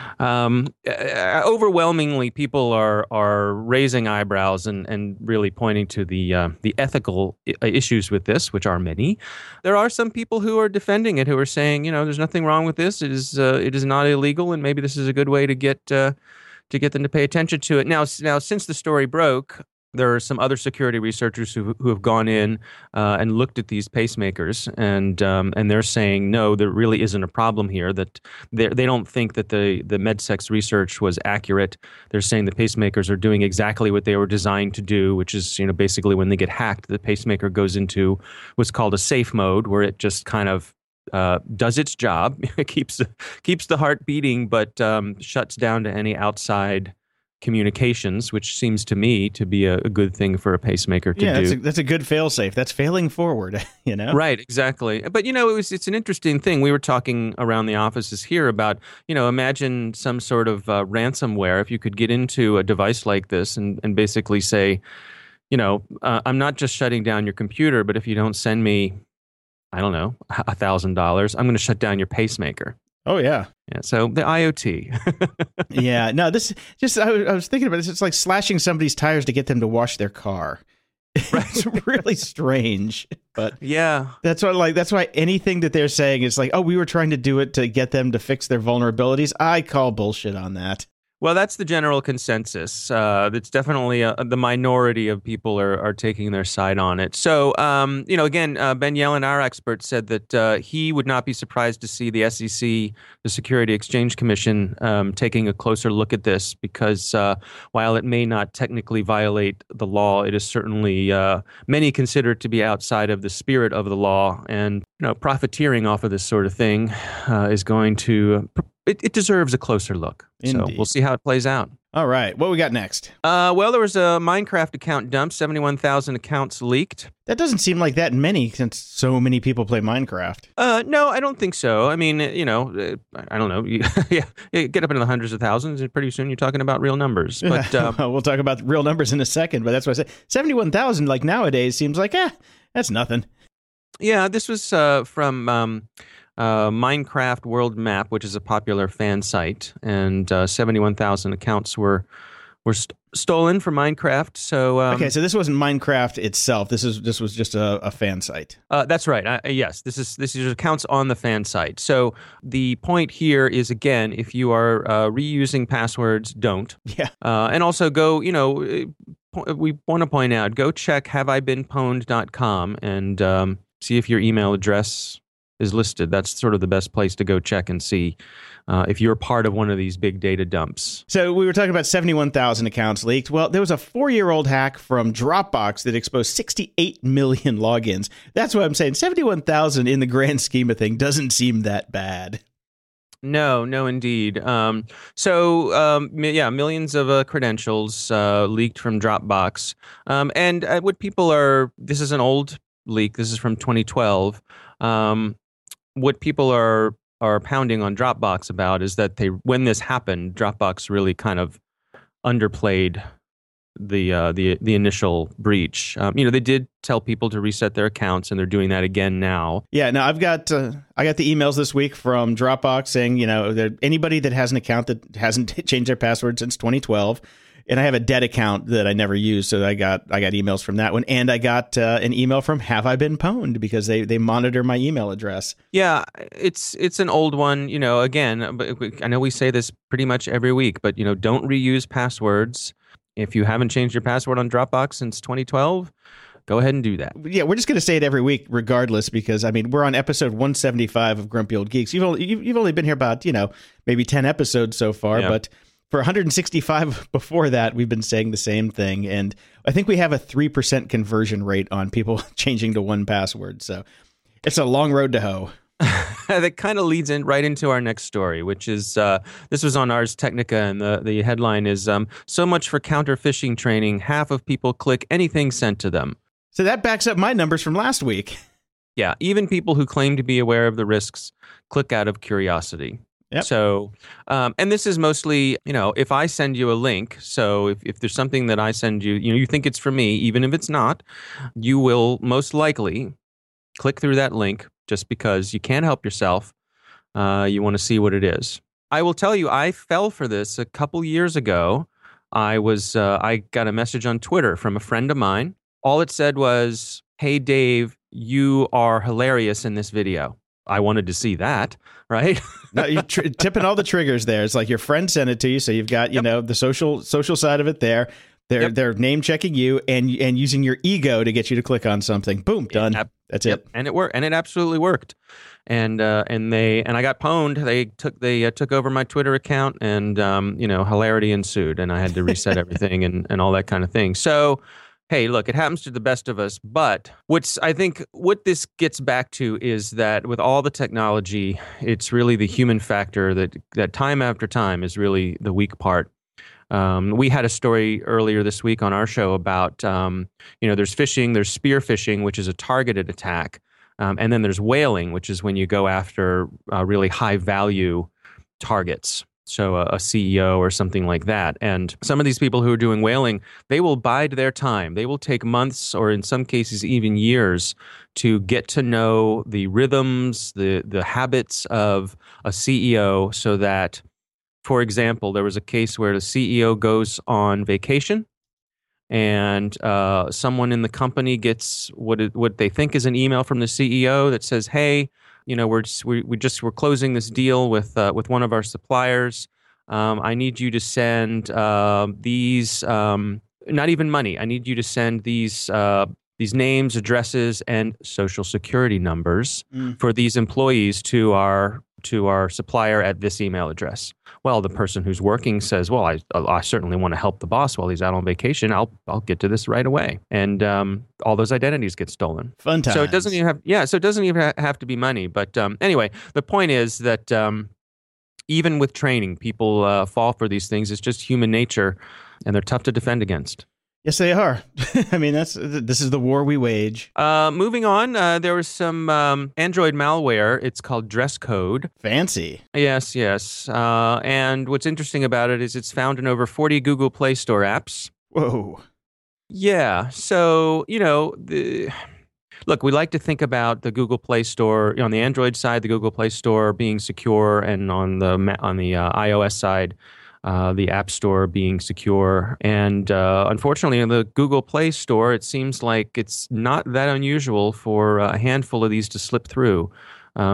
um, uh, overwhelmingly, people are are raising eyebrows and, and really pointing to the uh, the ethical I- issues with this, which are many. There are some people who are defending it, who are saying, you know, there's nothing wrong with this. It is uh, it is not illegal, and maybe this is a good way to get uh, to get them to pay attention to it. Now, now, since the story broke, there are some other security researchers who who have gone in uh, and looked at these pacemakers, and um, and they're saying no, there really isn't a problem here. That they they don't think that the the MedSec's research was accurate. They're saying the pacemakers are doing exactly what they were designed to do, which is, you know, basically when they get hacked, the pacemaker goes into what's called a safe mode, where it just kind of uh, does its job, it keeps keeps the heart beating, but um, shuts down to any outside communications, which seems to me to be a, a good thing for a pacemaker to yeah, do. That's a, that's a good fail-safe. That's failing forward, you know? Right, exactly. But, you know, it was it's an interesting thing. We were talking around the offices here about, you know, imagine some sort of uh, ransomware. If you could get into a device like this and, and basically say, you know, uh, I'm not just shutting down your computer, but if you don't send me, I don't know, a thousand dollars, I'm going to shut down your pacemaker. Oh, yeah. Yeah, so the I O T. Yeah, no, this just, I was, I was thinking about this. It's like slashing somebody's tires to get them to wash their car. Right. It's really strange, but yeah, that's what, like, that's why anything that they're saying is like, oh, we were trying to do it to get them to fix their vulnerabilities. I call bullshit on that. Well, that's the general consensus. Uh, it's definitely a, the minority of people are, are taking their side on it. So, um, you know, again, uh, Ben Yellen, our expert, said that uh, he would not be surprised to see the S E C, the Security Exchange Commission, um, taking a closer look at this because uh, while it may not technically violate the law, it is certainly uh, many consider it to be outside of the spirit of the law. And, you know, profiteering off of this sort of thing uh, is going to... Uh, It, it deserves a closer look. Indeed. So we'll see how it plays out. All right. What we got next? Uh, well, there was a Minecraft account dump. seventy-one thousand accounts leaked. That doesn't seem like that many since so many people play Minecraft. Uh, no, I don't think so. I mean, you know, I don't know. yeah, you get up into the hundreds of thousands, and pretty soon you're talking about real numbers. But um, well, we'll talk about real numbers in a second, but that's what I said. seventy-one thousand, like nowadays, seems like, eh, that's nothing. Yeah, this was uh, from... Um, Uh, Minecraft World Map, which is a popular fan site, and uh, seventy-one thousand accounts were were st- stolen from Minecraft. So um, okay, so this wasn't Minecraft itself. This is this was just a, a fan site. Uh, that's right. Uh, yes, this is this is accounts on the fan site. So the point here is, again, if you are uh, reusing passwords, don't. Yeah. Uh, and also go. You know, we want to point out, go check have I been pwned dot com and um, see if your email address is listed. That's sort of the best place to go check and see uh, if you're part of one of these big data dumps. So we were talking about seventy-one thousand accounts leaked. Well, there was a four-year-old hack from Dropbox that exposed sixty-eight million logins. That's what I'm saying. seventy-one thousand in the grand scheme of things doesn't seem that bad. No, no, indeed. Um, so, um, yeah, millions of uh, credentials uh, leaked from Dropbox. Um, and uh, what people are, this is an old leak. This is from twenty twelve. Um, what people are are pounding on Dropbox about is that they, when this happened, Dropbox really kind of underplayed the uh, the the initial breach. Um, you know, they did tell people to reset their accounts, and they're doing that again now. Yeah, no, I've got uh, I got the emails this week from Dropbox saying, you know, that anybody that has an account that hasn't changed their password since twenty twelve, and I have a dead account that I never used, so I got I got emails from that one, and I got uh, an email from Have I Been Pwned, because they they monitor my email address. Yeah, it's it's an old one. You know, again, but I know we say this pretty much every week, but you know, don't reuse passwords. If you haven't changed your password on Dropbox since twenty twelve, go ahead and do that. Yeah, we're just going to say it every week regardless, because, I mean, we're on episode one seventy-five of Grumpy Old Geeks. You've only, you've, you've only been here about, you know, maybe ten episodes so far, yeah. But for one hundred sixty-five before that, we've been saying the same thing. And I think we have a three percent conversion rate on people changing to one password. So it's a long road to hoe. That kind of leads in right into our next story, which is uh, this was on Ars Technica, and the, the headline is um, so much for counter phishing training. Half of people click anything sent to them. So that backs up my numbers from last week. Yeah, even people who claim to be aware of the risks click out of curiosity. Yep. So, um, and this is mostly, you know, if I send you a link, so if, if there's something that I send you, you know, you think it's for me, even if it's not, you will most likely click through that link just because you can't help yourself. Uh, you want to see what it is. I will tell you, I fell for this a couple years ago. I was, uh, I got a message on Twitter from a friend of mine. All it said was, "Hey, Dave, you are hilarious in this video." I wanted to see that, right? No, you're tr- tipping all the triggers there. It's like your friend sent it to you, so you've got, you Yep. know, the social social side of it there. They're Yep. they're name checking you and and using your ego to get you to click on something. Boom, done. Yep. That's Yep. it. And it worked, and it absolutely worked. And uh, and they and I got pwned. They took they uh, took over my Twitter account, and um, you know, hilarity ensued, and I had to reset everything and and all that kind of thing. So, hey, look, it happens to the best of us. But what's I think what this gets back to is that with all the technology, it's really the human factor that that time after time is really the weak part. Um, we had a story earlier this week on our show about, um, you know, there's phishing, there's spear phishing, which is a targeted attack. Um, and then there's whaling, which is when you go after uh, really high value targets. So a, a C E O or something like that. And some of these people who are doing whaling, they will bide their time. They will take months or in some cases even years to get to know the rhythms, the the habits of a C E O so that, for example, there was a case where the C E O goes on vacation and uh, someone in the company gets what it, what they think is an email from the C E O that says, "Hey, you know, we're just, we we just we're closing this deal with uh, with one of our suppliers. Um, I need you to send uh, these, um, not even money. I need you to send these uh, these names, addresses, and social security numbers Mm. for these employees to our to our supplier at this email address." Well, the person who's working says, "Well, I I certainly want to help the boss while he's out on vacation. I'll I'll get to this right away." And um, all those identities get stolen. Fun times. So it doesn't even have yeah. So it doesn't even ha- have to be money. But um, anyway, the point is that um, even with training, people uh, fall for these things. It's just human nature, and they're tough to defend against. Yes, they are. I mean, that's this is the war we wage. Uh, moving on, uh, there was some um, Android malware. It's called Dress Code. Fancy. Yes, yes. Uh, and what's interesting about it is it's found in over forty Google Play Store apps. Whoa. Yeah. So, you know, the, look, we like to think about the Google Play Store, on the Android side, the Google Play Store being secure, and on the on the uh, iOS side, Uh, the App Store being secure. And uh, unfortunately, in the Google Play Store, it seems like it's not that unusual for a handful of these to slip through. Um,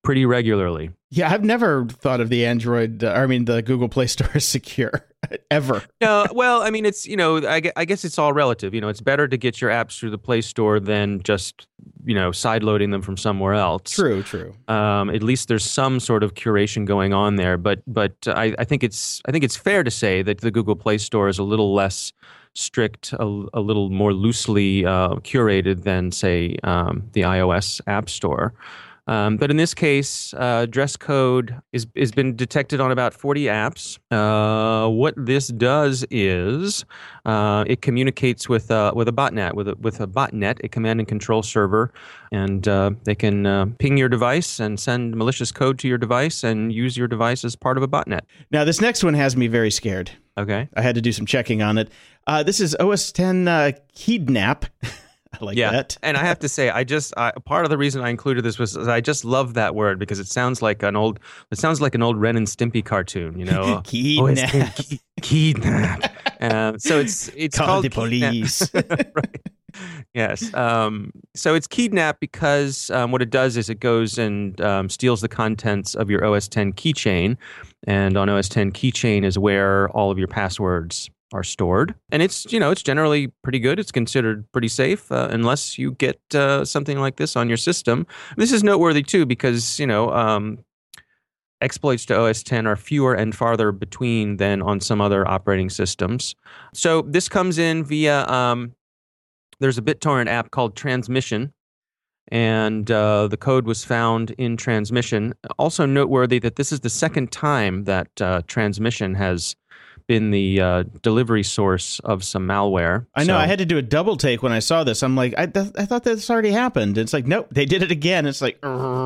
pretty regularly. Yeah, I've never thought of the Android, uh, I mean, the Google Play Store as secure, ever. No, well, I mean, it's, you know, I, gue- I guess it's all relative. You know, it's better to get your apps through the Play Store than just, you know, sideloading them from somewhere else. True, true. Um, at least there's some sort of curation going on there. But but I, I think it's I think it's fair to say that the Google Play Store is a little less strict, a, a little more loosely uh, curated than, say, um, the iOS App Store. Um, but in this case, uh, dress code is has been detected on about forty apps. Uh, what this does is uh, it communicates with uh, with a botnet, with a, with a botnet, a command and control server, and uh, they can uh, ping your device and send malicious code to your device and use your device as part of a botnet. Now, this next one has me very scared. Okay. I had to do some checking on it. Uh, this is O S ten uh, Kidnap. I like yeah. that. And I have to say, I just I, part of the reason I included this was I just love that word because it sounds like an old it sounds like an old Ren and Stimpy cartoon, you know. Kidnap. Oh, Kidnap. um, so it's it's Call called the police. right. Yes. Um, so it's Kidnap because um, what it does is it goes and um, steals the contents of your O S ten keychain, and on O S ten keychain is where all of your passwords are stored, and it's you know it's generally pretty good. It's considered pretty safe uh, unless you get uh, something like this on your system. This is noteworthy too because you know um, exploits to O S ten are fewer and farther between than on some other operating systems. So this comes in via um, there's a BitTorrent app called Transmission, and uh, the code was found in Transmission. Also noteworthy that this is the second time that uh, Transmission has been the uh, delivery source of some malware. I know. So, I had to do a double take when I saw this. I'm like, I, th- I thought this already happened. It's like, nope, they did it again. It's like,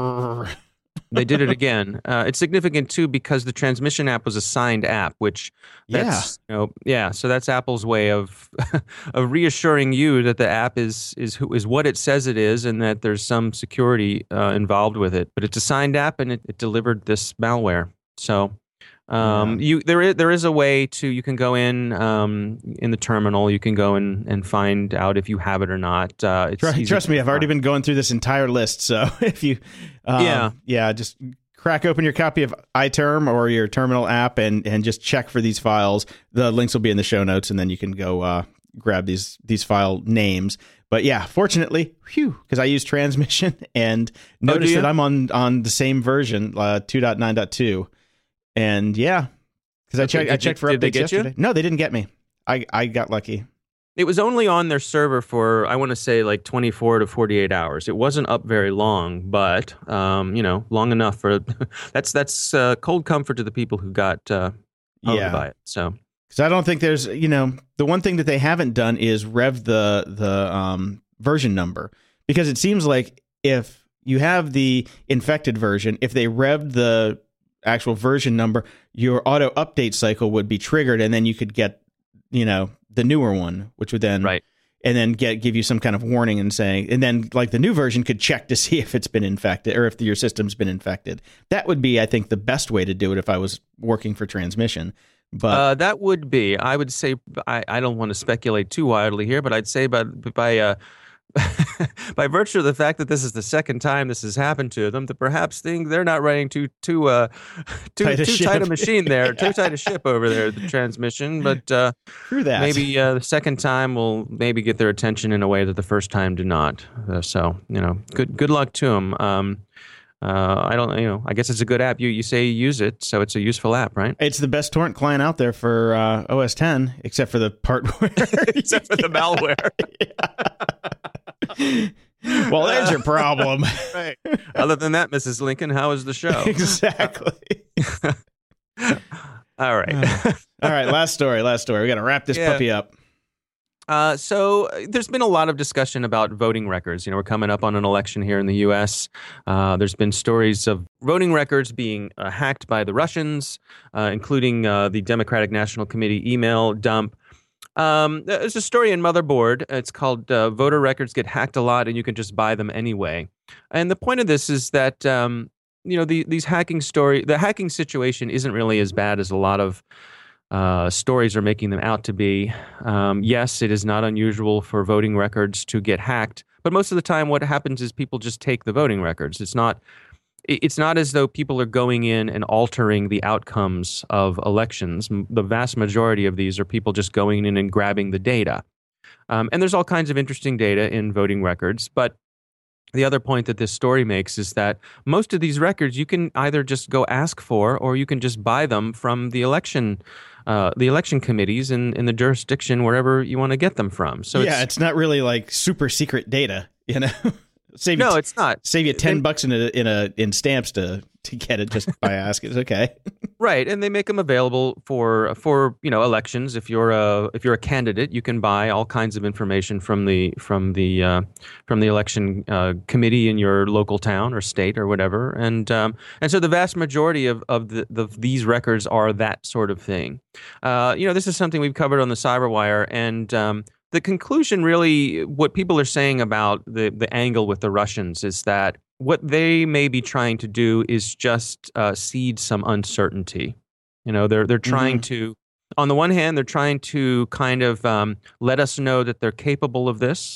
they did it again. Uh, it's significant too because the Transmission app was a signed app, which that's, yeah, you know, yeah. So that's Apple's way of of reassuring you that the app is is who is what it says it is, and that there's some security uh, involved with it. But it's a signed app, and it, it delivered this malware. So. Um, yeah. you there is there is a way to you can go in um, in the terminal. You can go in and find out if you have it or not. Uh, it's trust, trust me, I've already find. been going through this entire list. So if you, um, yeah, yeah, just crack open your copy of iTerm or your terminal app and and just check for these files. The links will be in the show notes, and then you can go uh, grab these these file names. But yeah, fortunately, phew, because I use Transmission and noticed oh, that I'm on on the same version, uh, two point nine point two. And yeah, because I checked. I checked for updates did they get yesterday. You? No, they didn't get me. I, I got lucky. It was only on their server for I want to say like twenty-four to forty-eight hours. It wasn't up very long, but um, you know, long enough for that's that's uh, cold comfort to the people who got uh, owned yeah. by it. So because I don't think there's you know the one thing that they haven't done is rev the the um, version number, because it seems like if you have the infected version, if they revved the actual version number, your auto update cycle would be triggered, and then you could get, you know, the newer one, which would then, right, and then get give you some kind of warning and saying, and then like the new version could check to see if it's been infected or if your system's been infected. That would be, I think, the best way to do it if I was working for Transmission. But uh, that would be, I would say, I, I don't want to speculate too wildly here, but I'd say by by. Uh, by virtue of the fact that this is the second time this has happened to them, that perhaps think they're not running too too uh too tight a too tight a machine there, yeah. too tight a ship over there, the Transmission. But uh, True that. maybe uh, the second time will maybe get their attention in a way that the first time did not. Uh, so you know, good good luck to them. Um, uh, I don't, you know, I guess it's a good app. You you say you use it, so it's a useful app, right? It's the best torrent client out there for uh, O S ten, except for the part where except for the malware. Well, there's your problem. Right. Other than that, Missus Lincoln, how is the show? Exactly. All right. All right. Last story. Last story. We got to wrap this yeah. puppy up. Uh, so uh, there's been a lot of discussion about voting records. You know, we're coming up on an election here in the U S. Uh, there's been stories of voting records being uh, hacked by the Russians, uh, including uh, the Democratic National Committee email dump. Um, there's a story in Motherboard. It's called uh, Voter Records Get Hacked a Lot and You Can Just Buy Them Anyway. And the point of this is that, um, you know, the, these hacking story, the hacking situation isn't really as bad as a lot of uh, stories are making them out to be. Um, yes, it is not unusual for voting records to get hacked, but most of the time what happens is people just take the voting records. It's not it's not as though people are going in and altering the outcomes of elections. The vast majority of these are people just going in and grabbing the data. Um, and there's all kinds of interesting data in voting records. But the other point that this story makes is that most of these records you can either just go ask for, or you can just buy them from the election uh, the election committees in, in the jurisdiction wherever you want to get them from. So yeah, it's, it's not really like super secret data, you know. Save no, you t- it's not. Save you ten They- bucks in a in a in stamps to to get it just by asking. It's okay. Right, and they make them available for for you know elections. If you're a if you're a candidate, you can buy all kinds of information from the from the uh, from the election uh, committee in your local town or state or whatever. And um, and so the vast majority of of the, the these records are that sort of thing. Uh, you know, this is something we've covered on the Cyberwire, and um, the conclusion really, what people are saying about the the angle with the Russians is that what they may be trying to do is just uh, seed some uncertainty. You know, they're they're trying Mhm. to, on the one hand, they're trying to kind of um, let us know that they're capable of this,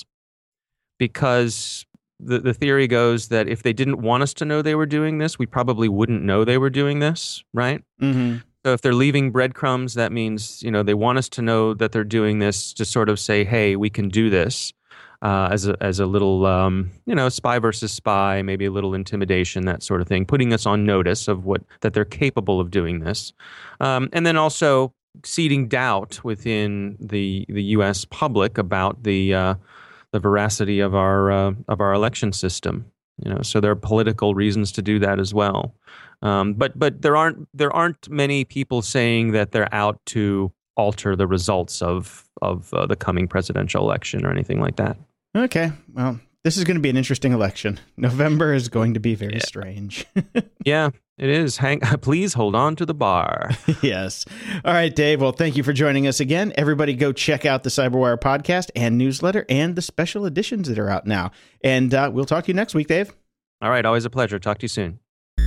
because the the theory goes that if they didn't want us to know they were doing this, we probably wouldn't know they were doing this, right? Mm-hmm. So if they're leaving breadcrumbs, that means, you know, they want us to know that they're doing this to sort of say, hey, we can do this. Uh, as a as a little, um, you know, spy versus spy, maybe a little intimidation, that sort of thing, putting us on notice of what that they're capable of doing this, um, and then also seeding doubt within the the U S public about the uh, the veracity of our uh, of our election system. You know, so there are political reasons to do that as well. Um, but but there aren't there aren't many people saying that they're out to alter the results of of uh, the coming presidential election or anything like that. Okay, well, this is going to be an interesting election. November is going to be very Yeah. strange. Yeah, it is. Hang, please hold on to the bar. Yes. All right, Dave. Well, thank you for joining us again. Everybody go check out the Cyberwire podcast and newsletter and the special editions that are out now. And uh, we'll talk to you next week, Dave. All right, always a pleasure. Talk to you soon.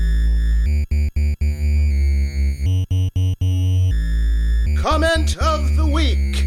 Comment of the week.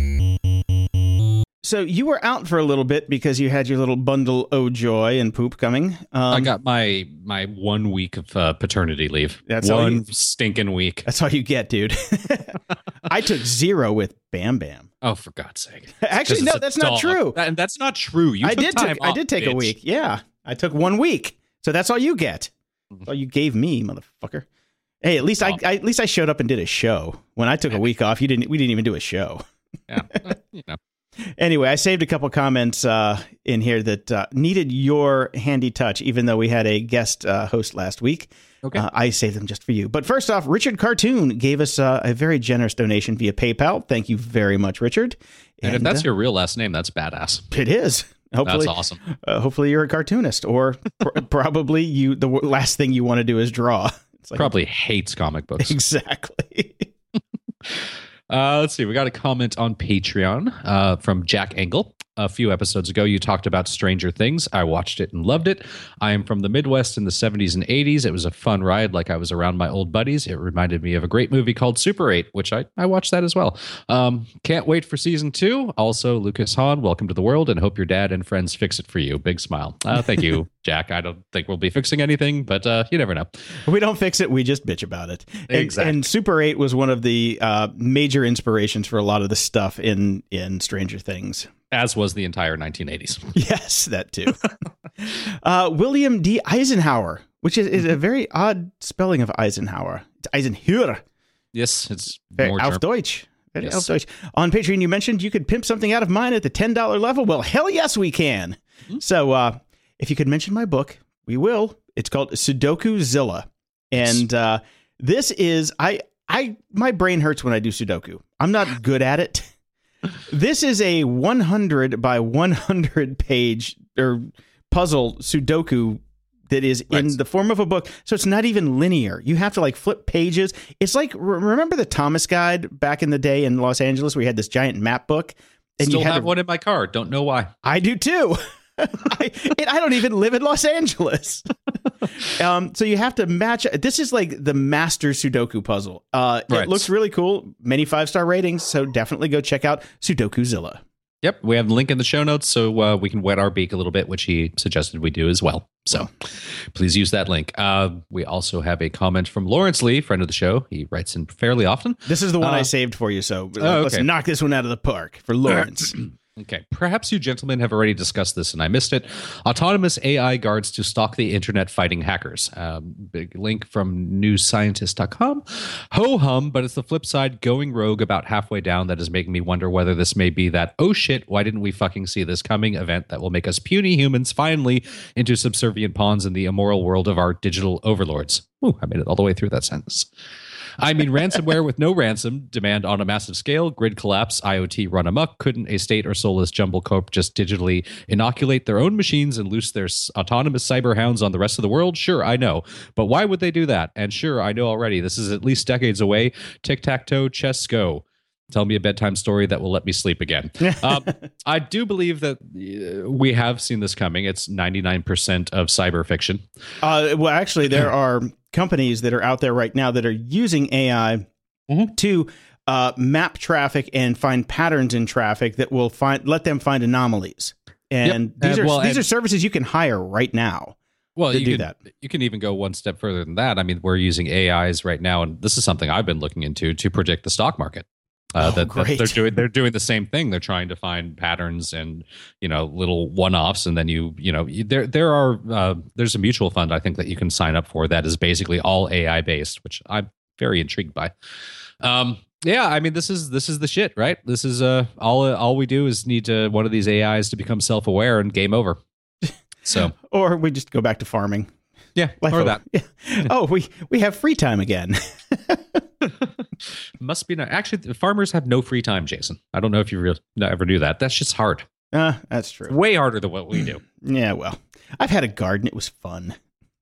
So you were out for a little bit because you had your little bundle o' joy and poop coming. Um, I got my my one week of uh, paternity leave. That's all one you- stinking week. That's all you get, dude. I took zero with Bam Bam. Oh, for God's sake! Actually, Just no, as a that's not dog. true. That, that's not true. You I took did time take I off, did take a bitch. week. Yeah, I took one week. So that's all you get. That's all you gave me, motherfucker. Hey, at least I, I at least I showed up and did a show. When I took a week off, you didn't. We didn't even do a show. Yeah, you know. Anyway, I saved a couple comments uh, in here that uh, needed your handy touch, even though we had a guest uh, host last week. Okay. Uh, I saved them just for you. But first off, Richard Cartoon gave us uh, a very generous donation via PayPal. Thank you very much, Richard. And, if that's uh, your real last name, that's badass. it is. Hopefully, That's awesome. uh, hopefully you're a cartoonist, or pr- probably you. The w- last thing you want to do is draw. It's like, Probably hates comic books. exactly. Uh, let's see. We got a comment on Patreon uh, from Jack Engel. A few episodes ago, you talked about Stranger Things. I watched it and loved it. I am from the Midwest in the seventies and eighties. It was a fun ride, like I was around my old buddies. It reminded me of a great movie called Super eight, which I, I watched that as well. Um, can't wait for season two. Also, Lucas Hahn, welcome to the world, and hope your dad and friends fix it for you. Big smile. Uh, thank you, Jack. I don't think we'll be fixing anything, but uh, you never know. We don't fix it. We just bitch about it. And, Exactly. and Super eight was one of the uh, major inspirations for a lot of the stuff in, in Stranger Things. As was the entire nineteen eighties. Yes, that too. uh, William D. Eisenhower, which is, is a very odd spelling of Eisenhower. It's Eisenhower. Yes, it's Very more auf German. Deutsch. Very Yes. auf Deutsch. On Patreon, you mentioned you could pimp something out of mine at the ten dollars level. Well, hell yes, we can. Mm-hmm. So uh, if you could mention my book, we will. It's called Sudoku Zilla. And uh, this is, I, I, my brain hurts when I do Sudoku. I'm not good at it. This is a one hundred by one hundred page or puzzle Sudoku that is in Right. the form of a book. So it's not even linear. You have to like flip pages. It's like, re- remember the Thomas Guide back in the day in Los Angeles where you had this giant map book? And Still you had have to, one in my car. Don't know why. I do too. I, and I don't even live in Los Angeles. um, so you have to match. This is like the master Sudoku puzzle. Uh, Right. It looks really cool. Many five-star ratings. So definitely go check out Sudoku Zilla. Yep, we have the link in the show notes so uh, we can wet our beak a little bit, which he suggested we do as well. So please use that link. Uh, we also have a comment from Lawrence Lee, friend of the show. He writes in fairly often. This is the one uh, I saved for you, so oh, let's okay. knock this one out of the park for Lawrence. Okay, perhaps you gentlemen have already discussed this and I missed it. Autonomous A I guards to stalk the internet fighting hackers. Um, big link from news scientist dot com. Ho hum, but it's the flip side going rogue about halfway down that is making me wonder whether this may be that, oh shit, why didn't we fucking see this coming event that will make us puny humans finally into subservient pawns in the immoral world of our digital overlords. Ooh, I made it all the way through that sentence. I mean, ransomware with no ransom, demand on a massive scale, grid collapse, IoT run amok. Couldn't a state or soulless jumble corp just digitally inoculate their own machines and loose their s- autonomous cyber hounds on the rest of the world? Sure, I know. But why would they do that? And sure, I know already. This is at least decades away. Tic-tac-toe, chess, go. Tell me a bedtime story that will let me sleep again. um, I do believe that uh, we have seen this coming. It's ninety-nine percent of cyber fiction. Uh, well, actually, there are companies that are out there right now that are using A I mm-hmm. to uh, map traffic and find patterns in traffic that will find let them find anomalies. And yep. these uh, are well, these and, are services you can hire right now. Well, to you do can, that. You can even go one step further than that. I mean, we're using A Is right now, and this is something I've been looking into to predict the stock market. Uh, oh, that, great. that they're doing they're doing the same thing. They're trying to find patterns and, you know, little one-offs, and then you you know there there are uh, there's a mutual fund I think that you can sign up for that is basically all A I based, which I'm very intrigued by. Um, yeah, I mean this is this is the shit, right? This is uh all all we do is need to one of these A Is to become self-aware and game over. So or we just go back to farming. Yeah, Life or over. that. Yeah. Oh, we we have free time again. Must be not. Actually, farmers have no free time, Jason. I don't know if you re- ever knew that. That's just hard. Uh, that's true. Way harder than what we do. Yeah, well, I've had a garden. It was fun.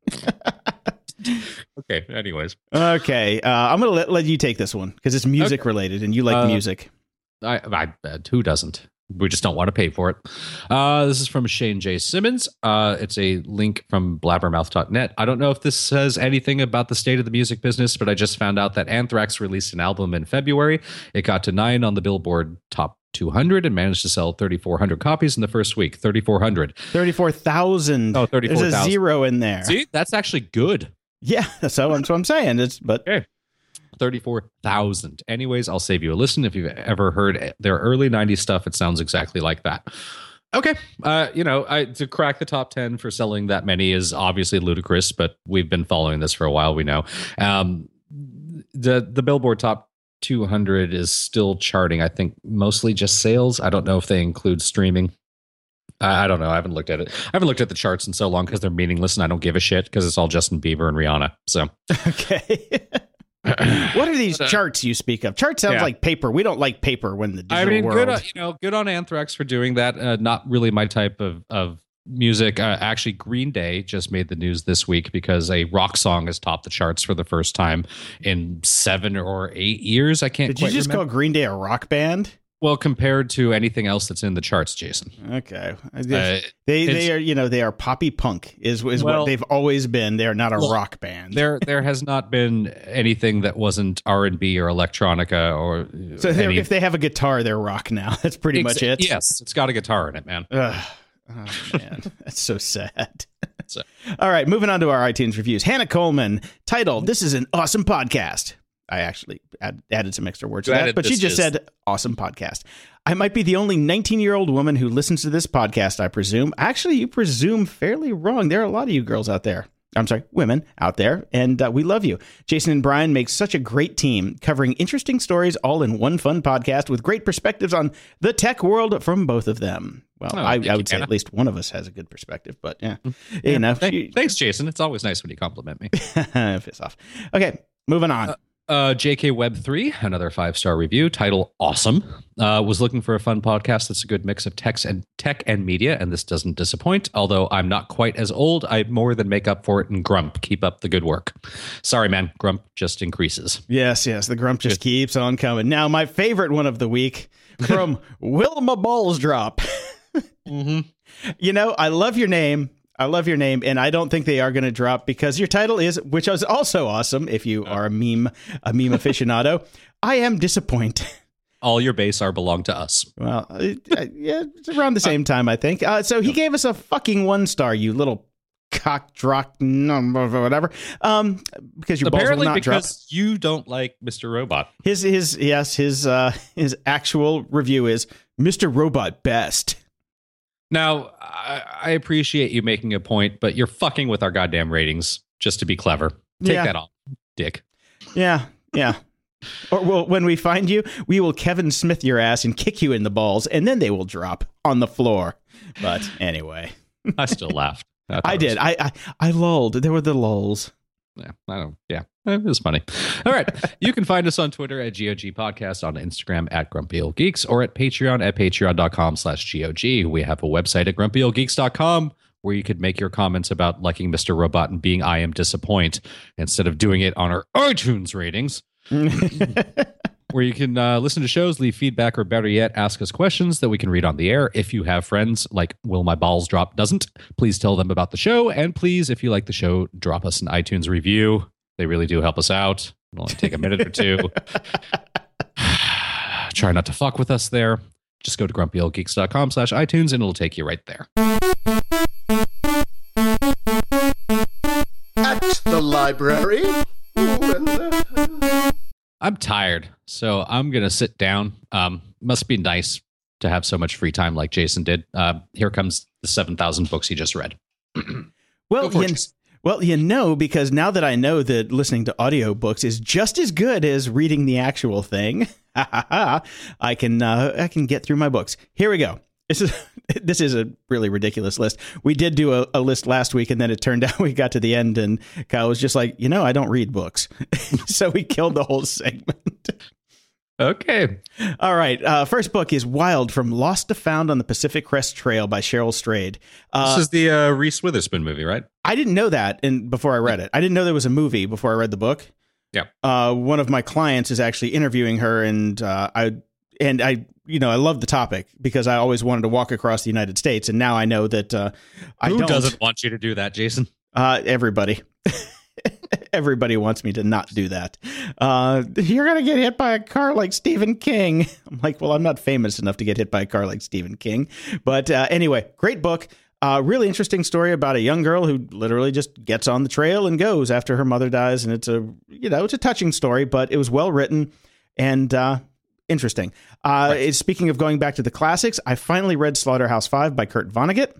Okay, anyways. Okay, uh, I'm going to let, let you take this one because it's music Okay. related and you like Uh, music. I, I uh, who doesn't? We just don't want to pay for it. Uh, this is from Shane J. Simmons. Uh, it's a link from blabbermouth dot net. I don't know if this says anything about the state of the music business, but I just found out that Anthrax released an album in February. It got to nine on the Billboard Top two hundred and managed to sell thirty-four hundred copies in the first week. thirty-four hundred. thirty-four thousand. Oh, thirty-four thousand. There's a zero in there. See, that's actually good. Yeah, so that's what I'm saying. It's but Okay. thirty-four thousand. Anyways, I'll save you a listen. If you've ever heard their early nineties stuff, it sounds exactly like that. Okay. Uh, you know, I, to crack the top ten for selling that many is obviously ludicrous, but we've been following this for a while. We know. Um, the, the Billboard Top two hundred is still charting, I think, mostly just sales. I don't know if they include streaming. I don't know. I haven't looked at it. I haven't looked at the charts in so long because they're meaningless and I don't give a shit because it's all Justin Bieber and Rihanna. So, okay. What are these But, uh, charts you speak of? Chart sounds yeah. like paper. We don't like paper when the digital I mean, world. good. On, you know, good on Anthrax for doing that. Uh, not really my type of of music. Uh, actually, Green Day just made the news this week because a rock song has topped the charts for the first time in seven or eight years. I can't. Did you quite just remember. call Green Day a rock band? Well, compared to anything else that's in the charts, Jason. Okay, Uh, they they are you know they are poppy punk is is Well, what they've always been. They are not a look, rock band. there, there has not been anything that wasn't R and B or electronica or. So they're- any, if they have a guitar, they're rock now. That's pretty much it. Yes, it's got a guitar in it, man. Ugh. Oh man, that's so sad. So- All right, moving on to our iTunes reviews. Hannah Coleman titled, "This is an awesome podcast." I actually add, added some extra words You to that, added but she this just is- said, "Awesome podcast." I might be the only nineteen-year-old woman who listens to this podcast, I presume. Actually, you presume fairly wrong. There are a lot of you girls out there. I'm sorry, women out there, and uh, we love you. Jason and Brian make such a great team, covering interesting stories all in one fun podcast with great perspectives on the tech world from both of them. Well, Oh, I, thank I you, would say Hannah. at least one of us has a good perspective, but yeah, you know, Thank- she- thanks, Jason. It's always nice when you compliment me. piss off. Okay, moving on. Uh, Uh, J K Web three, another five-star review, title awesome. Uh, was looking for a fun podcast that's a good mix of tech and tech and media, and this doesn't disappoint. Although I'm not quite as old, I more than make up for it in Grump. Keep up the good work. Sorry, man. Grump just increases. Yes, yes, the grump just keeps on coming. Now, my favorite one of the week from Wilma Ballsdrop. Mm-hmm. You know, I love your name. I love your name, and I don't think they are going to drop because your title is, which is also awesome if you are a meme, a meme aficionado. I am disappointed. all your base are belong to us. Well, uh, yeah, it's around the same time, I think. Uh, so he gave us a fucking one star, you little cock drock number whatever. Um, because your Apparently balls will not drop. because you don't like Mister Robot. His his yes his uh his actual review is Mister Robot best. Now, I, I appreciate you making a point, but you're fucking with our goddamn ratings just to be clever. Take Yeah. that off, dick. Yeah, yeah. Or well, when we find you, we will Kevin Smith your ass and kick you in the balls, and then they will drop on the floor. But anyway, I still laughed. thought I it did. was- I, I I lulled. There were the lulls. Yeah, I don't. Yeah, it was funny. All right, you can find us on Twitter at G O G Podcast, on Instagram at Grumpy Old Geeks, or at Patreon at patreon dot com slash G O G. We have a website at grumpy old geeks dot com where you could make your comments about liking Mister Robot and being I am disappoint instead of doing it on our iTunes ratings. Where you can uh, listen to shows, leave feedback, or better yet, ask us questions that we can read on the air. If you have friends like Will My Balls Drop doesn't, please tell them about the show. And please, if you like the show, drop us an iTunes review. They really do help us out. It'll only take a minute or two. Try not to fuck with us there. Just go to grumpy old geeks dot com slash iTunes and it'll take you right there. At the library. Ooh, and, uh, I'm tired, so I'm going to sit down. Um, must be nice to have so much free time like Jason did. Uh, here comes the seven thousand books he just read. Well, Go for it, you, Jason. well, you know, because now that I know that listening to audiobooks is just as good as reading the actual thing, I can uh, I can get through my books. Here we go. This is this is a really ridiculous list. We did do a, a list last week, and then it turned out we got to the end, and Kyle was just like, you know, I don't read books, so we killed the whole segment. Okay. All right. Uh, first book is Wild from Lost to Found on the Pacific Crest Trail by Cheryl Strayed. Uh, This is the uh, Reese Witherspoon movie, right? I didn't know that and before I read it. I didn't know there was a movie before I read the book. Yeah. Uh, one of my clients is actually interviewing her, and uh, I and I, you know, I love the topic because I always wanted to walk across the United States, and now I know that uh, I Who don't. doesn't want you to do that, Jason? Uh, everybody. Everybody wants me to not do that. Uh, you're going to get hit by a car like Stephen King. I'm like, well, I'm not famous enough to get hit by a car like Stephen King. But uh, anyway, great book. Uh, really interesting story about a young girl who literally just gets on the trail and goes after her mother dies. And it's a, you know, it's a touching story, but it was well written and uh, interesting. Uh, Right. Speaking of going back to the classics, I finally read Slaughterhouse Five by Kurt Vonnegut.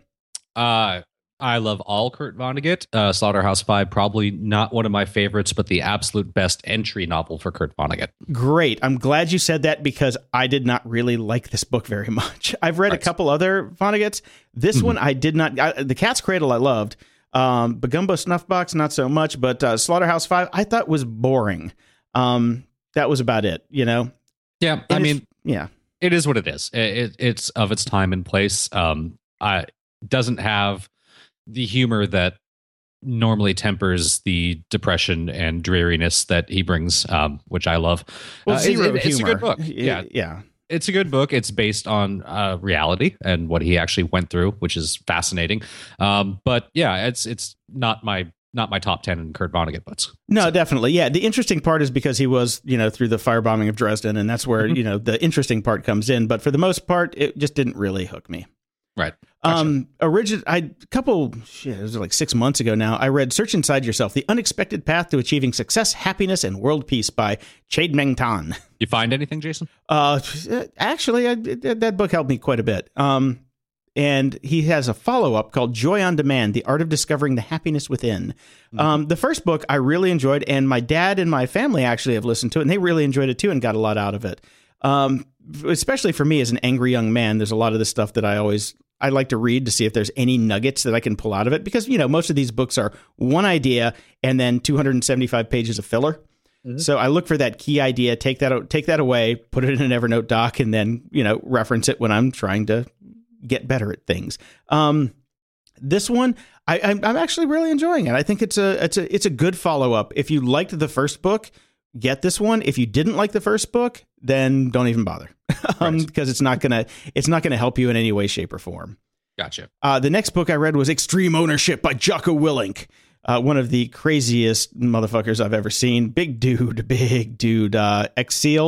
Uh, I love all Kurt Vonnegut. Uh, Slaughterhouse Five, probably not one of my favorites, but the absolute best entry novel for Kurt Vonnegut. Great. I'm glad you said that because I did not really like this book very much. I've read Right. a couple other Vonnegut's. This Mm-hmm. one I did not. I, the Cat's Cradle I loved. Um, Bagumbo Snuffbox not so much, but uh, Slaughterhouse Five I thought was boring. Um, that was about it. You know. Yeah, I And it's- mean, yeah. it is what it is. It, it, it's of its time and place. Um, I doesn't have the humor that normally tempers the depression and dreariness that he brings, um, which I love. Well, Uh, zero it- it's a humor. good book. Y- Yeah, Yeah. it's a good book. It's based on uh, reality and what he actually went through, which is fascinating. Um, but yeah, it's it's not my not my top ten in Kurt Vonnegut books. No, definitely. Yeah. The interesting part is because he was, you know, through the firebombing of Dresden, and that's where, Mhm. you know, the interesting part comes in. But for the most part, it just didn't really hook me. Right. Gotcha. Um, origin, I a couple, shit, it was like six months ago now. I read "Search Inside Yourself: The Unexpected Path to Achieving Success, Happiness, and World Peace" by Chade Meng Tan. You find anything, Jason? Uh, actually, I, that book helped me quite a bit. Um, and he has a follow up called "Joy on Demand: The Art of Discovering the Happiness Within." Mm-hmm. Um, the first book I really enjoyed, and my dad and my family actually have listened to it, and they really enjoyed it too, and got a lot out of it. Um, especially for me as an angry young man, there's a lot of this stuff that I always. I like to read to see if there's any nuggets that I can pull out of it because, you know, most of these books are one idea and then two hundred seventy-five pages of filler. Mm-hmm. So I look for that key idea, take that take that away, put it in an Evernote doc, and then, you know, reference it when I'm trying to get better at things. Um, this one, I, I'm, I'm actually really enjoying it. I think it's a it's a it's a good follow up. If you liked the first book, get this one. If you didn't like the first book, then don't even bother. um, Right. because it's not gonna it's not gonna help you in any way, shape, or form. Gotcha. Uh, the next book I read was Extreme Ownership by Jocko Willink, uh, one of the craziest motherfuckers I've ever seen. Big dude, big dude, uh, ex-SEAL.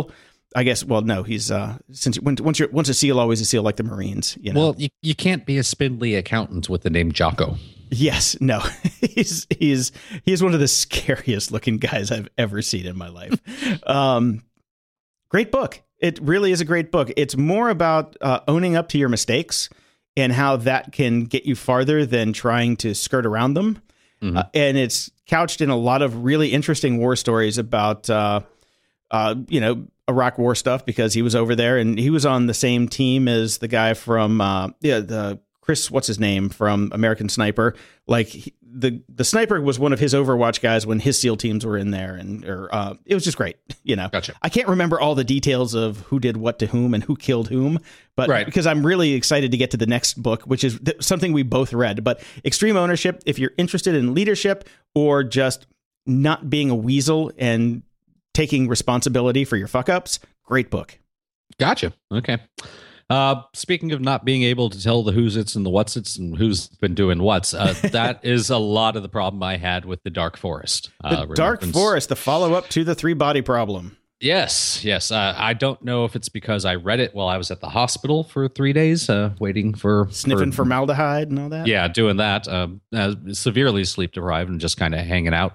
I guess. Well, no, he's uh, since once you're once a SEAL, always a SEAL, like the Marines. You know? Well, you, you can't be a spindly accountant with the name Jocko. Yes, no, he's he's he's one of the scariest looking guys I've ever seen in my life. Um, great book. It really is a great book. It's more about uh, owning up to your mistakes and how that can get you farther than trying to skirt around them. Mm-hmm. Uh, and it's couched in a lot of really interesting war stories about, uh, uh, you know, Iraq war stuff, because he was over there and he was on the same team as the guy from, uh, yeah, the Chris, what's his name, from American Sniper. Like he, the the sniper was one of his Overwatch guys when his SEAL teams were in there, and or uh, it was just great. You know, gotcha. I can't remember all the details of who did what to whom and who killed whom, but right. because I'm really excited to get to the next book, which is th- something we both read. But Extreme Ownership, if you're interested in leadership or just not being a weasel and taking responsibility for your fuck ups, great book. Gotcha. Okay. Uh, speaking of not being able to tell the who's it's and the what's it's and who's been doing what's, uh, that is a lot of the problem I had with the Dark Forest. Uh, the Dark Forest, the follow up to the Three Body Problem. Yes, yes. Uh, I don't know if it's because I read it while I was at the hospital for three days, uh, waiting for sniffing for, formaldehyde and all that. Yeah, doing that. Um, uh, severely sleep deprived and just kind of hanging out,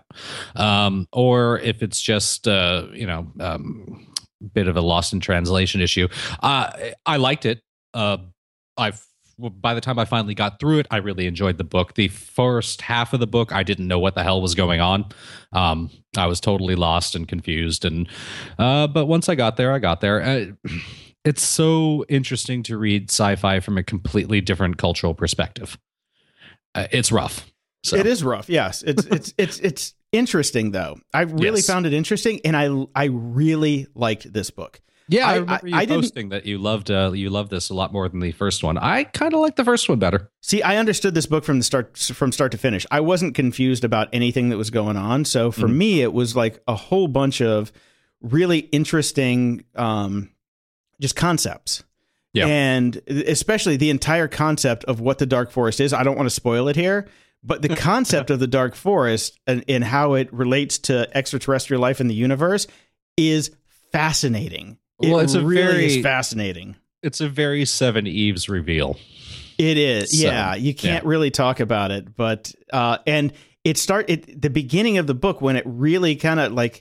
um, or if it's just uh, you know. Um, bit of a lost in translation issue. Uh, I liked it. Uh, I've by the time I finally got through it, I really enjoyed the book. The first half of the book, I didn't know what the hell was going on. Um, I was totally lost and confused. And uh, but once I got there, I got there. Uh, it's so interesting to read sci-fi from a completely different cultural perspective. Uh, it's rough. So. It is rough. Yes, it's it's it's it's interesting though. I really yes. found it interesting, and I I really liked this book. Yeah, I, I remember you I, I posting that you loved uh, you loved this a lot more than the first one. I kind of like the first one better. See, I understood this book from the start from start to finish. I wasn't confused about anything that was going on. So for mm-hmm. me, it was like a whole bunch of really interesting um, just concepts. Yeah. And especially the entire concept of what the Dark Forest is. I don't want to spoil it here. But the concept of the Dark Forest and, and how it relates to extraterrestrial life in the universe is fascinating. Well, it it's a really very, is fascinating. It's a very Seven Eves reveal. It is. So, yeah. You can't yeah. really talk about it. But, uh, and it start at the beginning of the book when it really kind of like,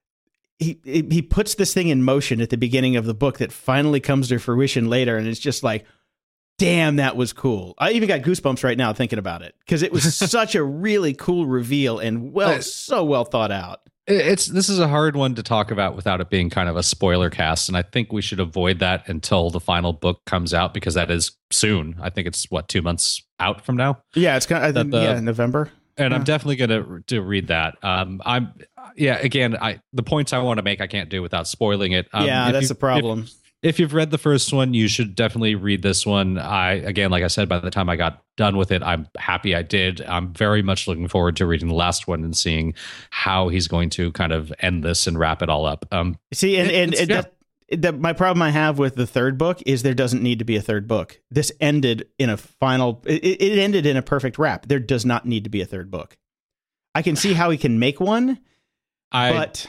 he, he puts this thing in motion at the beginning of the book that finally comes to fruition later. And it's just like, damn, that was cool. I even got goosebumps right now thinking about it because it was such a really cool reveal and well, uh, so well thought out. It's this is a hard one to talk about without it being kind of a spoiler cast, and I think we should avoid that until the final book comes out because that is soon. I think it's what two months out from now. Yeah, it's kind of I think, the, yeah November, and yeah. I'm definitely gonna to read that. Um, I'm yeah. Again, I the points I want to make I can't do without spoiling it. Um, yeah, that's the problem. If, If you've read the first one, you should definitely read this one. I again, like I said, by the time I got done with it, I'm happy I did. I'm very much looking forward to reading the last one and seeing how he's going to kind of end this and wrap it all up. Um, See, and, and, and yeah. that, that, my problem I have with the third book is there doesn't need to be a third book. This ended in a final, it, it ended in a perfect wrap. There does not need to be a third book. I can see how he can make one, I, but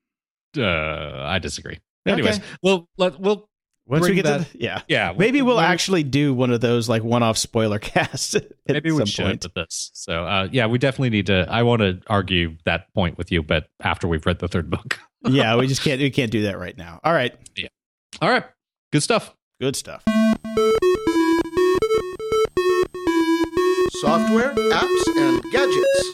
uh, I disagree. Anyways, okay. we'll let we'll once we get that, to the, yeah yeah we'll, maybe we'll we'll actually do one of those like one-off spoiler casts. Maybe we should point. with this. So uh, yeah, we definitely need to. I want to argue that point with you, but after we've read the third book. Yeah, we just can't we can't do that right now. All right. Yeah. All right. Good stuff. Good stuff. Software, apps, and gadgets.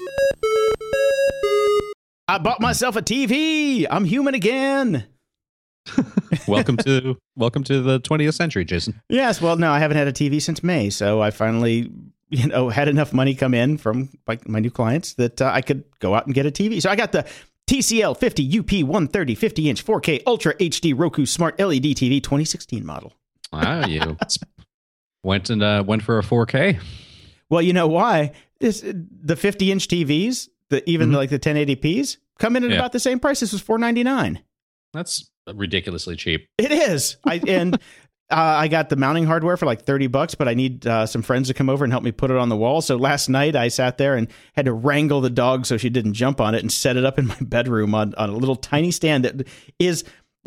I bought myself a T V. I'm human again. welcome to welcome to the twentieth century, Jason. Yes, well, no, I haven't had a T V since May, so I finally, you know, had enough money come in from like my new clients that uh, I could go out and get a T V. So I got the T C L fifty U P one thirty fifty inch four K Ultra H D Roku Smart L E D T V twenty sixteen model. Wow, you went and uh, went for a four K. Well, you know why? This the fifty inch T Vs, the even mm-hmm. like the ten eighty Ps, come in at yeah. about the same price. This was four ninety-nine. That's ridiculously cheap. It is. I and uh, I got the mounting hardware for like thirty bucks, but I need uh, some friends to come over and help me put it on the wall. So last night I sat there and had to wrangle the dog so she didn't jump on it and set it up in my bedroom on, on a little tiny stand that is like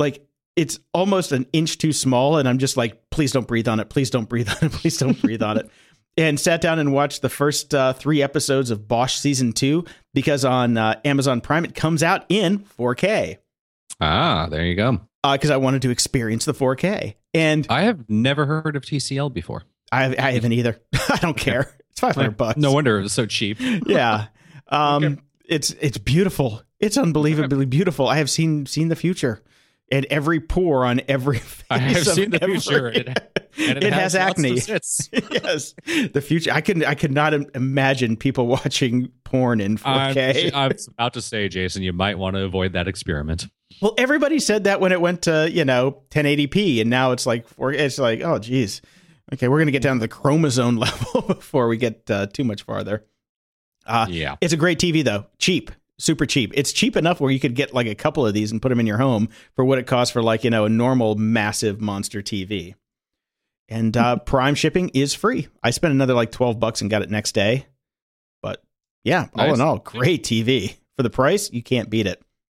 it's almost an inch too small. And I'm just like, please don't breathe on it. Please don't breathe on it. Please don't breathe on it. And sat down and watched the first uh, three episodes of Bosch season two, because on uh, Amazon Prime, it comes out in four K. Ah, there you go. Because uh, I wanted to experience the four K. And I have never heard of T C L before. I, I haven't either. I don't care. It's five hundred bucks. No wonder it was so cheap. Yeah. Um, Okay. It's it's beautiful. It's unbelievably beautiful. I have seen seen the future. And every pore on every face I have of seen the every, future. It, and it, it has, has lots acne. of zits. Yes, the future. I could I could not im- imagine people watching porn in four K. I'm, I was about to say, Jason, you might want to avoid that experiment. Well, everybody said that when it went to, you know, ten eighty p, and now it's like four, it's like, oh, geez. Okay, we're gonna get down to the chromosome level before we get uh, too much farther. Uh, Yeah. It's a great T V though, cheap. Super cheap. It's cheap enough where you could get like a couple of these and put them in your home for what it costs for like, you know, a normal massive monster T V. And uh, Prime shipping is free. I spent another like twelve bucks and got it next day. But yeah, all Nice. in all, great T V. For the price, you can't beat it.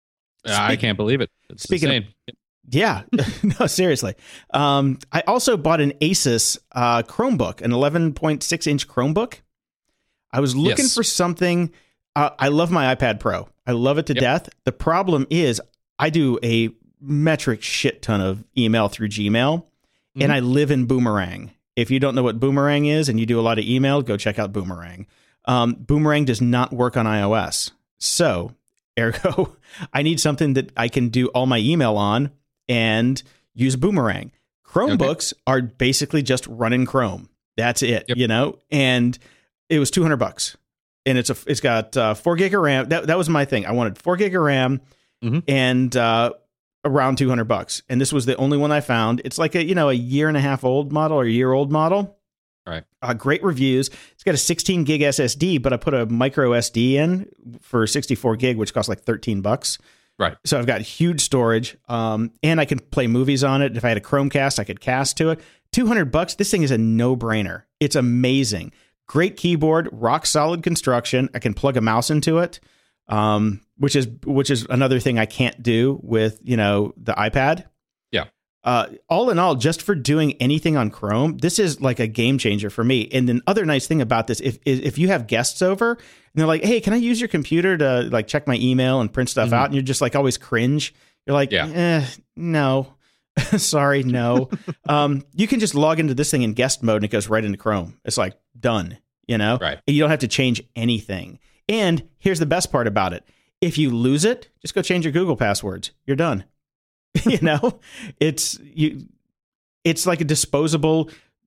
I Speak- can't believe it. It's speaking of- insane. Yeah, no, seriously. Um, I also bought an Asus uh, Chromebook, an eleven point six inch Chromebook. I was looking Yes. for something. Uh, I love my iPad Pro. I love it to Yep. death. The problem is I do a metric shit ton of email through Gmail, and Mhm. I live in Boomerang. If you don't know what Boomerang is and you do a lot of email, go check out Boomerang. Um, Boomerang does not work on iOS. So, ergo, I need something that I can do all my email on and use Boomerang. Chromebooks are basically just running Chrome. That's it, Yep. you know? And it was two hundred bucks. And it's a it's got uh, four gig of RAM. That that was my thing. I wanted four gig of RAM Mhm. and uh, around two hundred bucks. And this was the only one I found. It's like a, you know, a year and a half old model or a year old model. Right. Uh, great reviews. It's got a sixteen gig S S D, but I put a micro S D in for sixty-four gig, which costs like thirteen bucks. Right. So I've got huge storage, um, and I can play movies on it. If I had a Chromecast, I could cast to it. two hundred bucks. This thing is a no-brainer. It's amazing. Great keyboard, rock solid construction. I can plug a mouse into it, um, which is which is another thing I can't do with, you know, the iPad. Yeah. Uh, all in all, just for doing anything on Chrome, this is like a game changer for me. And then other nice thing about this, if if you have guests over and they're like, "Hey, can I use your computer to like check my email and print stuff Mhm. out?" and you're just like always cringe. You're like, Yeah. eh, no. Sorry, no. um, you can just log into this thing in guest mode and it goes right into Chrome. It's like done, you know? Right. And you don't have to change anything. And here's the best part about it. If you lose it, just go change your Google passwords. You're done. you know? It's you it's like a disposable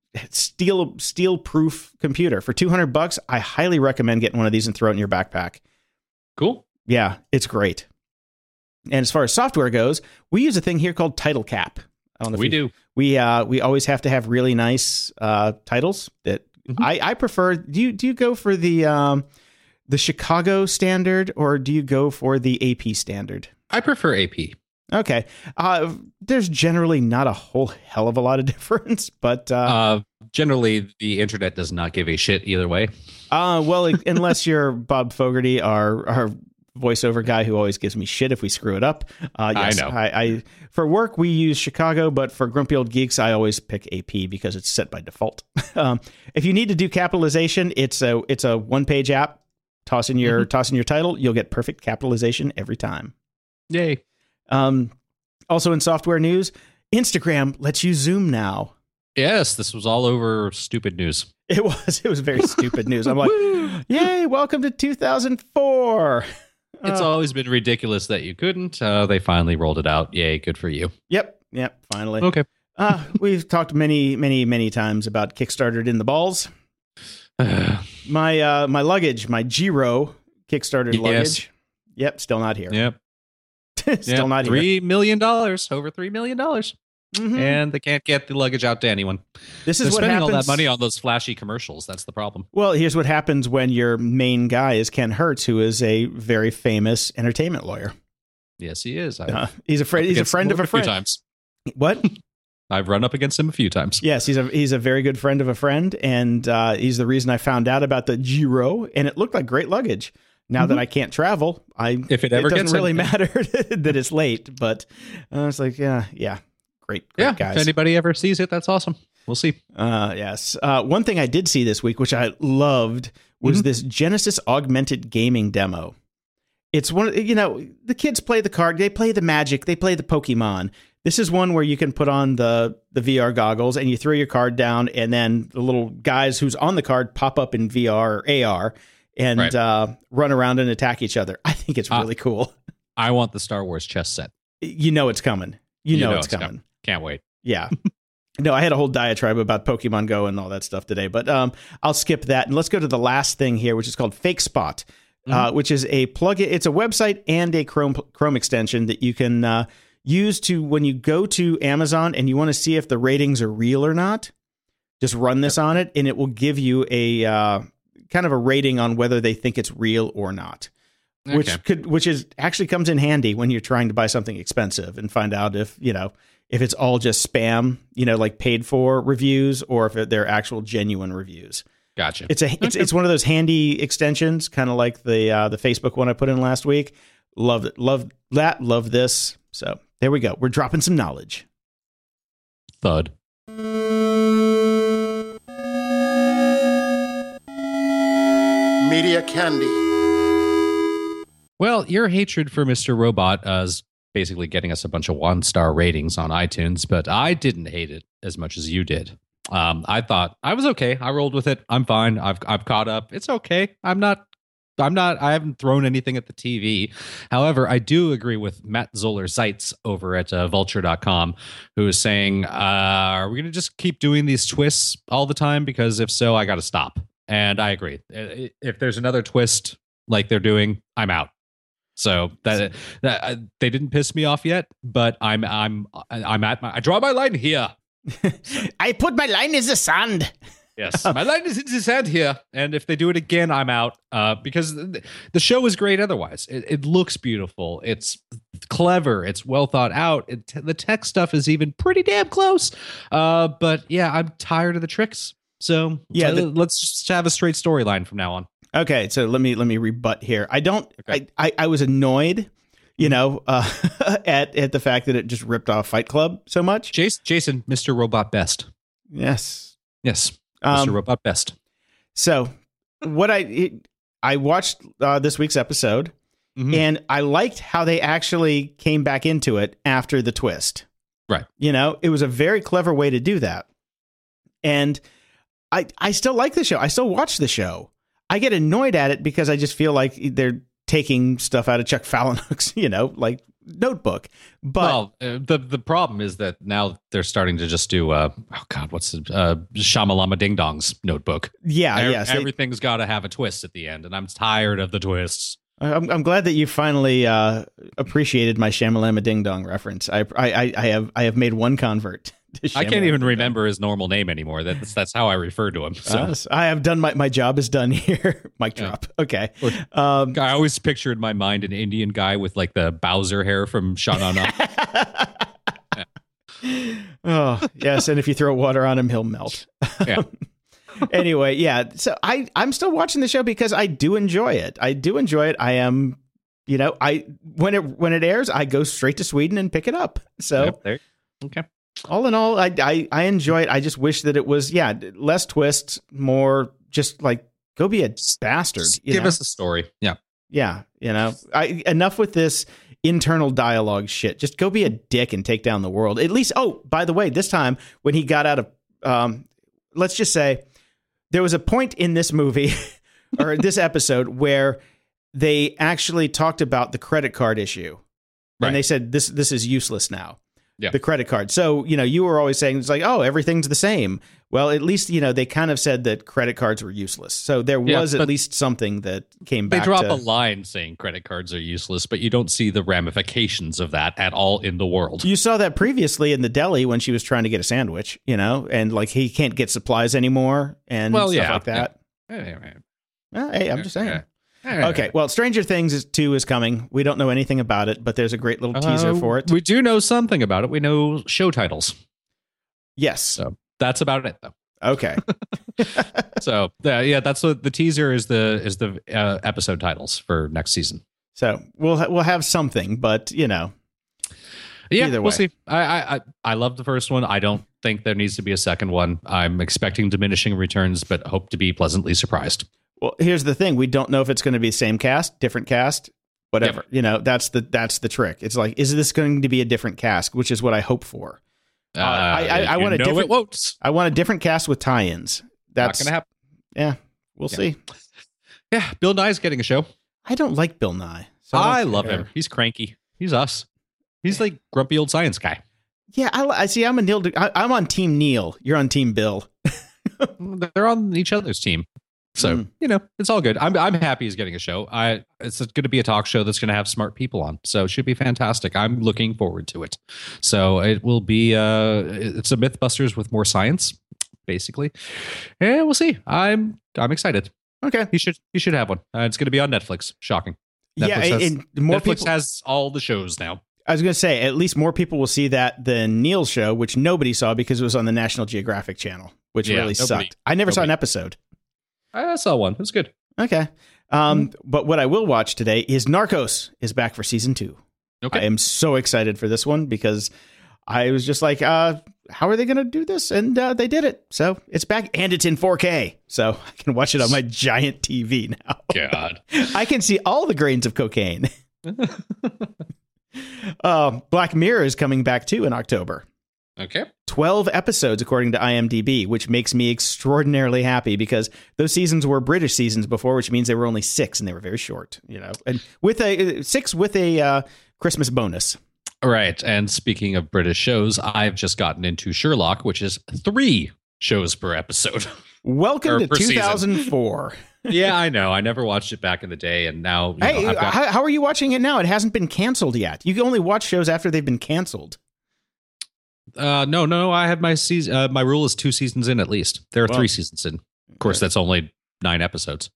steel steel proof computer. For two hundred bucks, I highly recommend getting one of these and throw it in your backpack. Cool. Yeah, it's great. And as far as software goes, we use a thing here called Title Cap. I don't know if We you- do. We uh we always have to have really nice uh titles that Mhm. I I prefer. Do you do you go for the um the Chicago standard or do you go for the A P standard? I prefer A P. Okay. Uh there's generally not a whole hell of a lot of difference, but uh Uh, generally, the internet does not give a shit either way. uh well unless you're Bob Fogarty, our our voiceover guy who always gives me shit if we screw it up. Uh, yes, I know. I, I for work we use Chicago, but for Grumpy Old Geeks I always pick A P because it's set by default. um, if you need to do capitalization, it's a it's a one page app. Toss in your Mm-hmm. toss in your title, you'll get perfect capitalization every time. Yay. Um, also in software news, Instagram lets you zoom now. Yes, this was all over stupid news. It was it was very stupid news. I'm like, yay! Welcome to two thousand four. It's Uh, always been ridiculous that you couldn't. Uh, they finally rolled it out. Yay, good for you. Yep, yep. Finally. Okay. Uh, we've talked many, many, many times about Kickstarted in the balls. My uh, my luggage, my Giro Kickstarted Yes. luggage. Yep, still not here. Yep. still Yep. not here. Three million dollars, over three million dollars, Mhm. and they can't get the luggage out to anyone. This They're is what spending happens. all that money on those flashy commercials. That's the problem. Well, here's what happens when your main guy is Ken Hertz, who is a very famous entertainment lawyer. Yes, he is. I've Uh, he's a friend. run He's a against friend him of a a few friend. times. What? I've run up against him a few times. Yes, he's a he's a very good friend of a friend, and uh, he's the reason I found out about the Giro, and it looked like great luggage. Now that I can't travel, I If it ever doesn't gets really in- matter that it's late. But I was like, yeah, yeah, great, great yeah, guys. if anybody ever sees it, that's awesome. We'll see. Uh, yes. Uh, one thing I did see this week, which I loved, was mm-hmm. this Genesis augmented gaming demo. It's one, you know, the kids play the card, they play the Magic, they play the Pokemon. This is one where you can put on the, the V R goggles and you throw your card down, and then the little guys who's on the card pop up in V R or A R and right. uh, run around and attack each other. I think it's really uh, cool. I want the Star Wars chess set. You know it's coming. You, you know, know it's, it's coming. coming. Can't wait. Yeah. No, I had a whole diatribe about Pokemon Go and all that stuff today, but um, I'll skip that. And let's go to the last thing here, which is called Fake Spot, mm-hmm. uh, which is a plugin. It's a website and a Chrome Chrome extension that you can uh, use to, when you go to Amazon and you want to see if the ratings are real or not, just run this on it, and it will give you a uh, kind of a rating on whether they think it's real or not. Okay. Which could, which is actually comes in handy when you're trying to buy something expensive and find out if, you know, if it's all just spam, you know, like paid for reviews, or if they're actual genuine reviews. Gotcha. It's a it's okay. it's one of those handy extensions, kind of like the uh, the Facebook one I put in last week. Love it. Love that. Love this. So there we go. We're dropping some knowledge. Thud. Media candy. Well, your hatred for Mister Robot uh, is basically getting us a bunch of one-star ratings on iTunes, but I didn't hate it as much as you did. Um, I thought I was okay. I rolled with it. I'm fine. I've I've caught up. It's okay. I'm not. I'm not. I haven't thrown anything at the T V. However, I do agree with Matt Zoller-Seitz over at uh, Vulture dot com, who is saying, uh, "Are we going to just keep doing these twists all the time? Because if so, I got to stop." And I agree. If there's another twist like they're doing, I'm out. So that, that uh, they didn't piss me off yet, but I'm I'm I'm at my I draw my line here. I put my line in the sand. Yes, my line is in the sand here, and if they do it again, I'm out. Uh, because the show is great. Otherwise, it, it looks beautiful. It's clever. It's well thought out. It, the tech stuff is even pretty damn close. Uh, but yeah, I'm tired of the tricks. So yeah, the, let's just have a straight storyline from now on. Okay, so let me let me rebut here. I don't. Okay. I, I I was annoyed, you know, uh, at at the fact that it just ripped off Fight Club so much. Jason, Jason, Mister Robot Best. Yes. Yes. Mister Um, Robot Best. So, what I it, I watched uh, this week's episode, mm-hmm. and I liked how they actually came back into it after the twist. Right. You know, it was a very clever way to do that, and I I still like the show. I still watch the show. I get annoyed at it because I just feel like they're taking stuff out of Chuck Palahniuk's, you know, like Notebook. But well, uh, the the problem is that now they're starting to just do uh oh god, what's the uh Shamalama Ding Dong's Notebook. Yeah, er- yes. Everything's got to have a twist at the end, and I'm tired of the twists. I'm I'm glad that you finally uh, appreciated my Shamalama Ding Dong reference. I I I have I have made one convert. I can't even remember his normal name anymore. That's that's how I refer to him. So uh, I have done my my job is done here. Mic drop. Yeah. Okay. Um, I always picture in my mind an Indian guy with like the Bowser hair from Sha Na Na. Yeah. Oh yes, and if you throw water on him, he'll melt. Yeah. Anyway, yeah. So I I'm still watching the show because I do enjoy it. I do enjoy it. I am, you know, I when it when it airs, I go straight to Sweden and pick it up. So yep, there. Okay. All in all, I, I I enjoy it. I just wish that it was, yeah, less twists, more just like go be a bastard. You Give know? us a story. Yeah. Yeah. You know, I enough with this internal dialogue shit. Just go be a dick and take down the world. At least, oh, by the way, this time when he got out of, um, let's just say there was a point in this movie or this episode where they actually talked about the credit card issue. Right. And they said, this this is useless now. Yeah. The credit card. So, you know, you were always saying it's like, oh, everything's the same. Well, at least, you know, they kind of said that credit cards were useless. So there yeah, was at least something that came they back. They drop to, a line saying credit cards are useless, but you don't see the ramifications of that at all in the world. You saw that previously in the deli when she was trying to get a sandwich, you know, and like he can't get supplies anymore and well, stuff yeah, like that. Yeah. Hey, hey, well, hey, I'm just saying. Yeah. Okay, well, Stranger Things is, two is coming. We don't know anything about it, but there's a great little teaser uh, for it. We do know something about it. We know show titles. Yes. So that's about it, though. Okay. So uh, yeah, that's what the teaser is. The is the uh, episode titles for next season. So we'll ha- we'll have something, but you know. Yeah, Either we'll way. see. I, I I I love the first one. I don't think there needs to be a second one. I'm expecting diminishing returns, but hope to be pleasantly surprised. Well, here's the thing: we don't know if it's going to be the same cast, different cast, whatever. Yep. You know, that's the that's the trick. It's like, is this going to be a different cast? Which is what I hope for. Uh, I- I- I you want a know different- it won't. I want a different cast with tie-ins. That's Not gonna happen. Yeah, we'll Yeah. see. Yeah, Bill Nye's getting a show. I don't like Bill Nye. So I don't love care. him. He's cranky. He's us. He's like grumpy old science guy. Yeah, I, I see. I'm a Neil. I, I'm on Team Neil. You're on Team Bill. They're on each other's team. So, Mm. you know, it's all good. I'm I'm happy he's getting a show. I it's going to be a talk show that's going to have smart people on. So it should be fantastic. I'm looking forward to it. So it will be uh it's a Mythbusters with more science, basically. And we'll see. I'm I'm excited. Okay. He should he should have one. Uh, it's going to be on Netflix. Shocking. Netflix yeah, has, and more Netflix people. has all the shows now. I was going to say, at least more people will see that than Neil's show, which nobody saw because it was on the National Geographic Channel, which Yeah, really nobody- sucked. I never saw an nobody. episode. I saw one. It was good. Okay. Um, But what I will watch today is Narcos is back for season two. Okay. I am so excited for this one because I was just like, uh, how are they going to do this? And uh, they did it. So it's back and it's in four K. So I can watch it on my giant T V now. God. I can see all the grains of cocaine. uh, Black Mirror is coming back too in October. Okay. twelve episodes according to IMDb, which makes me extraordinarily happy because those seasons were British seasons before, which means they were only six and they were very short, you know, and with a six with a uh, Christmas bonus. Right. And speaking of British shows, I've just gotten into Sherlock, which is three shows per episode. Welcome Or to per season. two thousand four. Yeah, I know. I never watched it back in the day, and now you Hey, know, I've got, how, how are you watching it now? It hasn't been canceled yet. You can only watch shows after they've been canceled. uh, no, no. I had my season. Uh, my rule is two seasons in at least. There are Well, three seasons in. Of course, that's only nine episodes.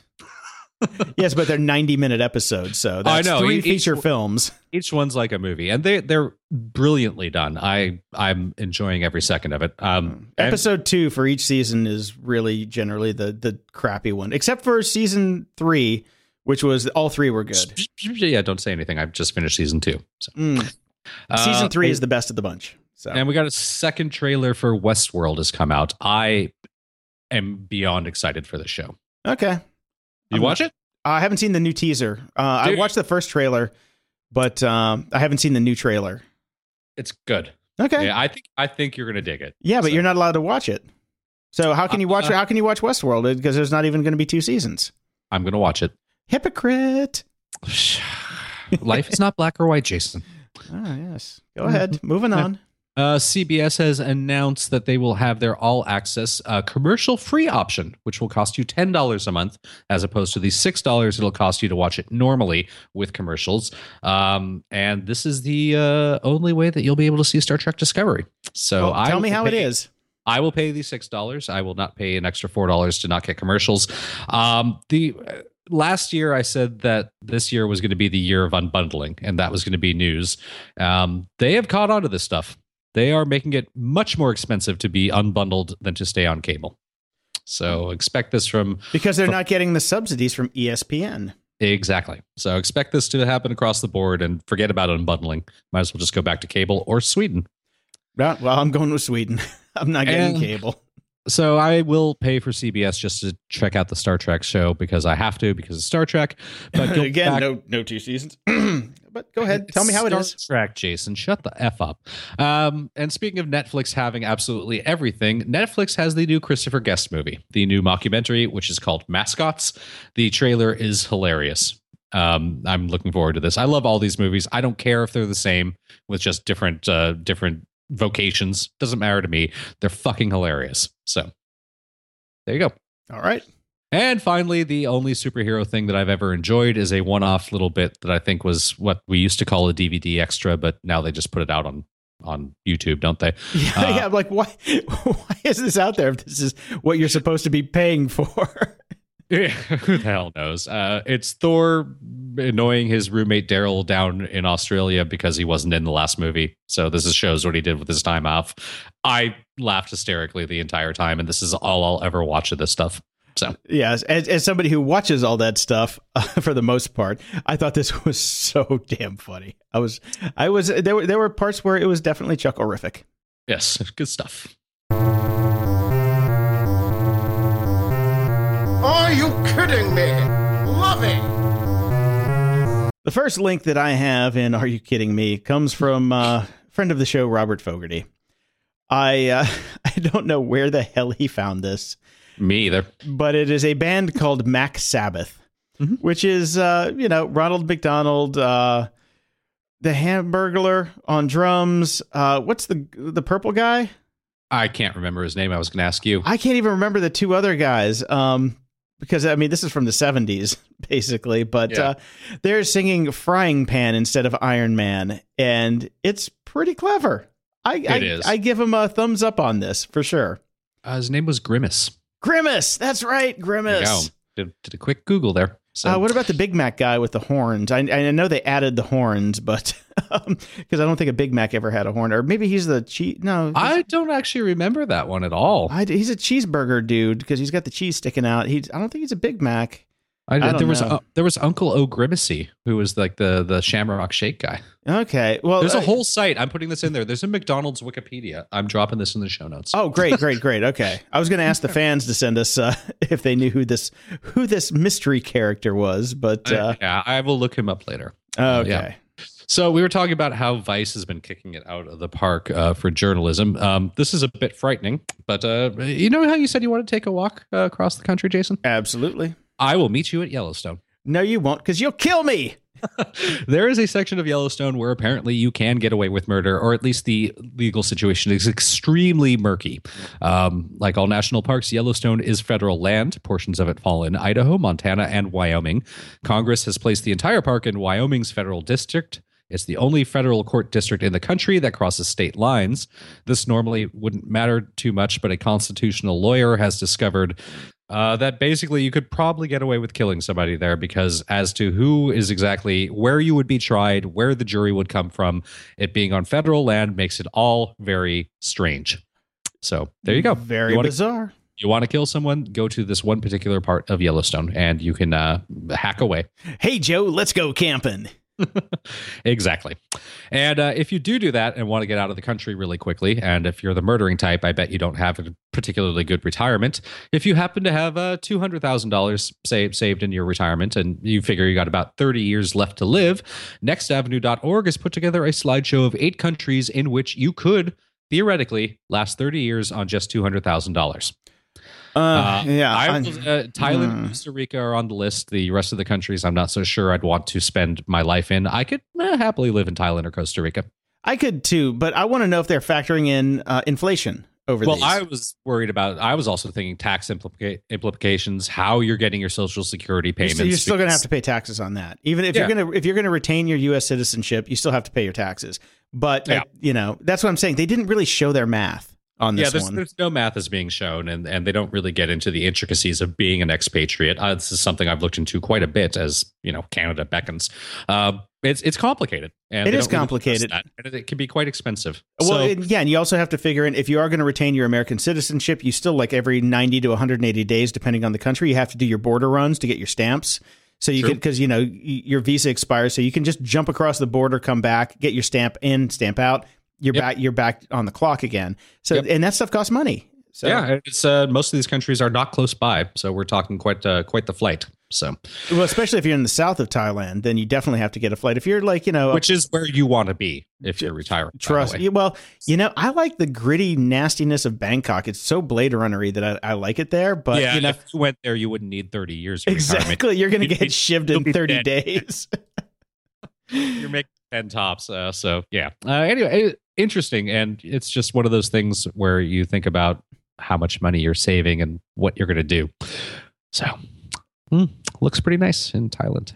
Yes, but they're ninety minute episodes, so that's I know. three Each- feature films. Each one's like a movie, and they they're brilliantly done. I I'm enjoying every second of it. Um, and- Episode two for each season is really generally the the crappy one, except for season three, which was all three were good. Yeah, don't say anything. I've just finished season two. So. Mm. Uh, Season three and- is the best of the bunch. So And we got a second trailer for Westworld has come out. I am beyond excited for the show. okay, You I'm watch not- it? I haven't seen the new teaser. Uh, I Dude. watched the first trailer, but um, I haven't seen the new trailer. It's good. Okay, Yeah, I think I think you're gonna dig it. yeah, but So- you're not allowed to watch it. So how can you watch? Uh, how can you watch Westworld? Because there's not even going to be two seasons. I'm gonna watch it. Hypocrite. Life is not black or white, Jason. Ah, yes. Go ahead. Moving on. Uh, C B S has announced that they will have their all access uh, commercial free option, which will cost you ten dollars a month as opposed to the six dollars it'll cost you to watch it normally with commercials. Um, and this is the uh, only way that you'll be able to see Star Trek Discovery. So Well, I tell me will how it pay- is. I will pay the six dollars. I will not pay an extra four dollars to not get commercials. Um, the uh, last year I said that this year was going to be the year of unbundling, and that was going to be news. Um, they have caught on to this stuff. They are making it much more expensive to be unbundled than to stay on cable. So expect this from Because they're not getting the subsidies from E S P N. exactly. So expect this to happen across the board, and forget about unbundling. Might as well just go back to cable or Sweden. Well, well, I'm going with Sweden. I'm not getting And- cable. So I will pay for C B S just to check out the Star Trek show because I have to because it's Star Trek. But go Again, back- no, no two seasons. But go ahead, tell me how it Star is. Trek, Jason, shut the f up. Um, and speaking of Netflix having absolutely everything, Netflix has the new Christopher Guest movie, the new mockumentary, which is called Mascots. The trailer is hilarious. Um, I'm looking forward to this. I love all these movies. I don't care if they're the same with just different, uh, different vocations. Doesn't matter to me. They're fucking hilarious. So there you go. All right. And finally, the only superhero thing that I've ever enjoyed is a one-off little bit that I think was what we used to call a D V D extra, but now they just put it out on on YouTube, don't they? Yeah, Uh, yeah. I'm like, why? Why is this out there? If this is what you're supposed to be paying for. Yeah, who the hell knows? Uh, it's Thor annoying his roommate Daryl down in Australia because he wasn't in the last movie. So this is shows what he did with his time off. I laughed hysterically the entire time, and this is all I'll ever watch of this stuff. So yes, as, as somebody who watches all that stuff uh, for the most part, I thought this was so damn funny. I was, I was, there were there were parts where it was definitely chuckle-rific. yes, good stuff. Are you kidding me? Loving. The first link that I have in Are You Kidding Me comes from uh, friend of the show, Robert Fogarty. I uh, I don't know where the hell he found this. Me either. But it is a band called Mac Sabbath, mm-hmm. which is, uh, you know, Ronald McDonald, uh, the Hamburglar on drums. Uh, what's the the purple guy? I can't remember his name. I was going to ask you. I can't even remember the two other guys. Um, because, I mean, this is from the seventies, basically. But Yeah. uh, they're singing Frying Pan instead of Iron Man. And it's pretty clever. I, It I, is. I give him a thumbs up on this, for sure. Uh, his name was Grimace. Grimace. That's right. There you Grimace. go. Did, did a quick Google there. So Uh, what about the Big Mac guy with the horns? I, I know they added the horns, but because I don't think a Big Mac ever had a horn, or maybe he's the cheese. No, he's- I don't actually remember that one at all. I, he's a cheeseburger dude because he's got the cheese sticking out. He, I don't think he's a Big Mac. I, I don't there was know. uh, there was Uncle O'Grimacy, who was like the the Shamrock Shake guy. Okay, well, There's a uh, whole site. I'm putting this in there. There's a McDonald's Wikipedia. I'm dropping this in the show notes. Oh, great, great, great. Okay, I was going to ask the fans to send us uh, if they knew who this who this mystery character was, but uh, Uh, yeah, I will look him up later. okay. yeah. So we were talking about how Vice has been kicking it out of the park uh, for journalism. Um, this is a bit frightening, but uh, you know how you said you want to take a walk uh, across the country, Jason? Absolutely. I will meet you at Yellowstone. No, you won't, because you'll kill me. There is a section of Yellowstone where apparently you can get away with murder, or at least the legal situation is extremely murky. Um, like all national parks, Yellowstone is federal land. Portions of it fall in Idaho, Montana, and Wyoming. Congress has placed the entire park in Wyoming's federal district. It's the only federal court district in the country that crosses state lines. This normally wouldn't matter too much, but a constitutional lawyer has discovered uh, that basically you could probably get away with killing somebody there, because as to who is exactly where you would be tried, where the jury would come from, it being on federal land makes it all very strange. So there you go. Very you wanna, bizarre. You want to kill someone, go to this one particular part of Yellowstone and you can uh, hack away. Hey, Joe, let's go camping. Exactly. And uh, if you do do that and want to get out of the country really quickly, and if you're the murdering type, I bet you don't have a particularly good retirement. If you happen to have uh, two hundred thousand dollars saved, saved in your retirement and you figure you got about thirty years left to live, next avenue dot org has put together a slideshow of eight countries in which you could theoretically last thirty years on just two hundred thousand dollars. Uh, Uh, yeah. I, I- uh, Thailand Hmm. and Costa Rica are on the list. The rest of the countries, I'm not so sure I'd want to spend my life in. I could eh, happily live in Thailand or Costa Rica. I could too, but I want to know if they're factoring in uh, inflation over Well, these. I was worried about. I was also thinking tax implica- implications, how you're getting your Social Security You're payments. still- you're still going to because- have to pay taxes on that. Even if Yeah. you're going to if you're going to retain your U S citizenship, you still have to pay your taxes. But Yeah. uh, you know, that's what I'm saying. They didn't really show their math on Yeah, this there's, one. there's no math is being shown, and, and they don't really get into the intricacies of being an expatriate. Uh, this is something I've looked into quite a bit as, you know, Canada beckons. Uh, it's it's complicated. And It they is don't really complicated. discuss that, and it can be quite expensive. Well, So- and, yeah, and you also have to figure in if you are going to retain your American citizenship, you still like every ninety to one hundred eighty days, depending on the country, you have to do your border runs to get your stamps. So you True. can, because you know y- your visa expires, so you can just jump across the border, come back, get your stamp in, stamp out. You're Yep. back. You're back on the clock again. So Yep. and that stuff costs money. So yeah, it's uh, most of these countries are not close by, so we're talking quite uh, quite the flight. So, well, especially if you're in the south of Thailand, then you definitely have to get a flight. If you're like you know, which is where you want to be if you're retiring. by the trust. way. Yeah, well, you know, I like the gritty nastiness of Bangkok. It's so Blade Runnery that I, I like it there. But yeah, you know, if you went there, you wouldn't need thirty years. Of retirement. exactly, you're going to You'd get be- shivved you'll in be thirty dead. days. You're making ten tops. Uh, so yeah. Uh, anyway, it- interesting, and it's just one of those things where you think about how much money you're saving and what you're going to do. So, hmm, looks pretty nice in Thailand.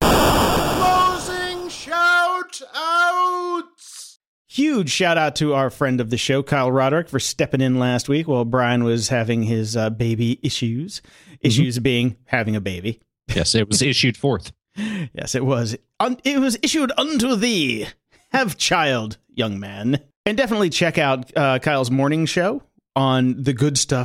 Closing shout outs. Huge shout out to our friend of the show, Kyle Roderick, for stepping in last week while Brian was having his uh, baby issues. Issues being having a baby. Yes, it was issued forth. Yes, it was. Un- it was issued unto thee. Have child, young man. And definitely check out uh, Kyle's morning show on the Good Stuff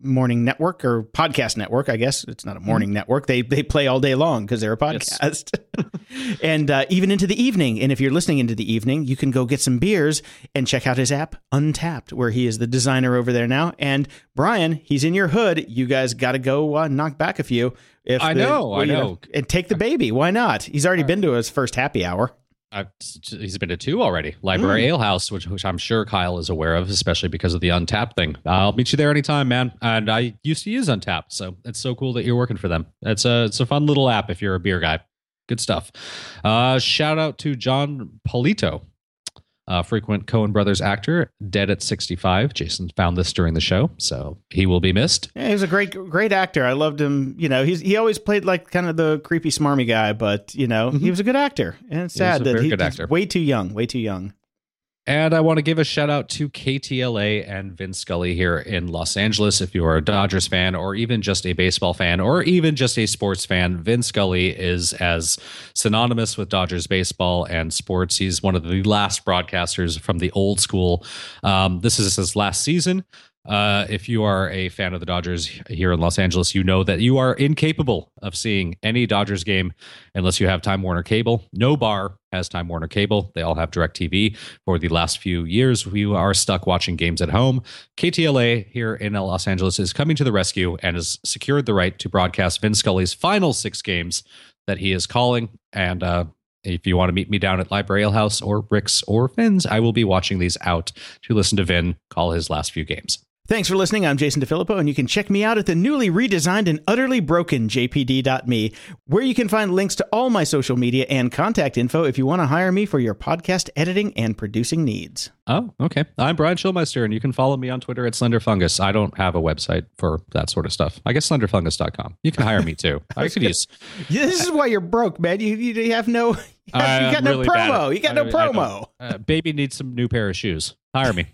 morning network or podcast network, I guess. It's not a morning mm-hmm. network. They they play all day long because they're a podcast. Yes. And uh, even into the evening. And if you're listening into the evening, you can go get some beers and check out his app, Untapped, where he is the designer over there now. And Brian, he's in your hood. You guys got to go uh, knock back a few. If I the, know, well, I you know. know. And take the baby. Why not? He's already been to his first happy hour. I've, he's been to two already. Library mm. Ale House, which, which I'm sure Kyle is aware of, especially because of the Untapped thing. I'll meet you there anytime, man. And I used to use Untapped, so it's so cool that you're working for them. It's a it's a fun little app if you're a beer guy. Good stuff. Uh, shout out to John Polito, uh, frequent Coen Brothers actor, dead at sixty-five. Jason found this during the show, so he will be missed. Yeah, he was a great, great actor. I loved him. You know, he's he always played like kind of the creepy, smarmy guy, but you know, mm-hmm. he was a good actor. And it's sad that he, he's way too young, way too young. And I want to give a shout out to K T L A and Vince Scully here in Los Angeles. If you are a Dodgers fan or even just a baseball fan or even just a sports fan, Vince Scully is as synonymous with Dodgers baseball and sports. He's one of the last broadcasters from the old school. Um, this is his last season. Uh, if you are a fan of the Dodgers here in Los Angeles, you know that you are incapable of seeing any Dodgers game unless you have Time Warner Cable. No bar has Time Warner Cable. They all have DirecTV. For the last few years, we are stuck watching games at home. K T L A here in Los Angeles is coming to the rescue and has secured the right to broadcast Vince Scully's final six games that he is calling. And uh, if you want to meet me down at Library Ale House or Rick's or Finn's, I will be watching these out to listen to Vin call his last few games. Thanks for listening. I'm Jason DeFilippo, and you can check me out at the newly redesigned and utterly broken J P D dot me, where you can find links to all my social media and contact info if you want to hire me for your podcast editing and producing needs. Oh, okay. I'm Brian Schulmeister, and you can follow me on Twitter at Slenderfungus. I don't have a website for that sort of stuff. I guess slenderfungus dot com. You can hire me, too. I could use... Yeah, this is why you're broke, man. You, you have no... You, have, you got no really promo. You got no promo. Uh, baby needs some new pair of shoes. Hire me.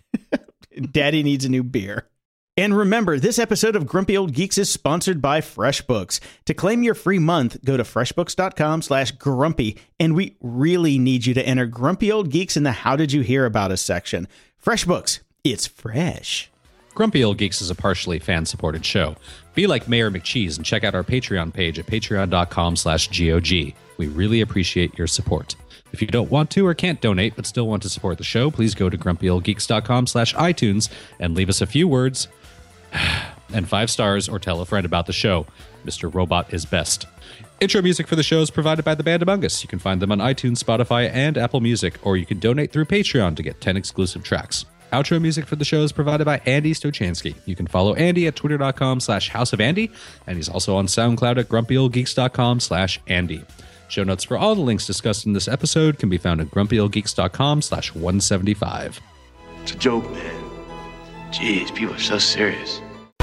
Daddy needs a new beer. And remember, this episode of Grumpy Old Geeks is sponsored by FreshBooks. To claim your free month, go to freshbooks.com slash grumpy. And we really need you to enter Grumpy Old Geeks in the How Did You Hear About Us section. FreshBooks, it's fresh. Grumpy Old Geeks is a partially fan-supported show. Be like Mayor McCheese and check out our Patreon page at patreon.com slash GOG. We really appreciate your support. If you don't want to or can't donate but still want to support the show, please go to grumpyoldgeeks.com slash iTunes and leave us a few words and five stars or tell a friend about the show. Mister Robot is best. Intro music for the show is provided by the band Among Us. You can find them on iTunes, Spotify, and Apple Music, or you can donate through Patreon to get ten exclusive tracks. Outro music for the show is provided by Andy Stochansky. You can follow Andy at twitter.com slash House of Andy, and he's also on SoundCloud at grumpyoldgeeks.com slash Andy. Show notes for all the links discussed in this episode can be found at grumpyoldgeeks.com slash 175. It's a joke, man. Jeez, people are so serious.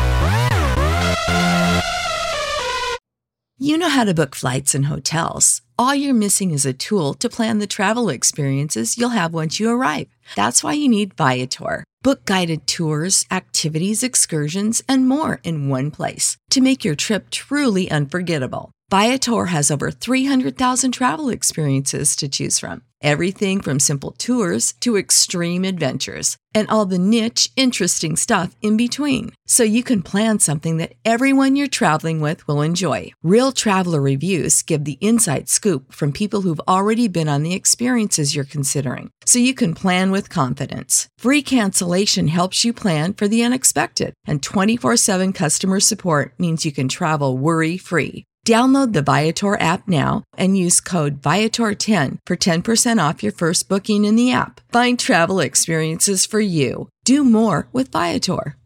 You know how to book flights and hotels. All you're missing is a tool to plan the travel experiences you'll have once you arrive. That's why you need Viator. Book guided tours, activities, excursions, and more in one place to make your trip truly unforgettable. Viator has over three hundred thousand travel experiences to choose from. Everything from simple tours to extreme adventures and all the niche, interesting stuff in between. So you can plan something that everyone you're traveling with will enjoy. Real traveler reviews give the inside scoop from people who've already been on the experiences you're considering. So you can plan with confidence. Free cancellation helps you plan for the unexpected. And twenty-four seven customer support means you can travel worry-free. Download the Viator app now and use code Viator ten for ten percent off your first booking in the app. Find travel experiences for you. Do more with Viator.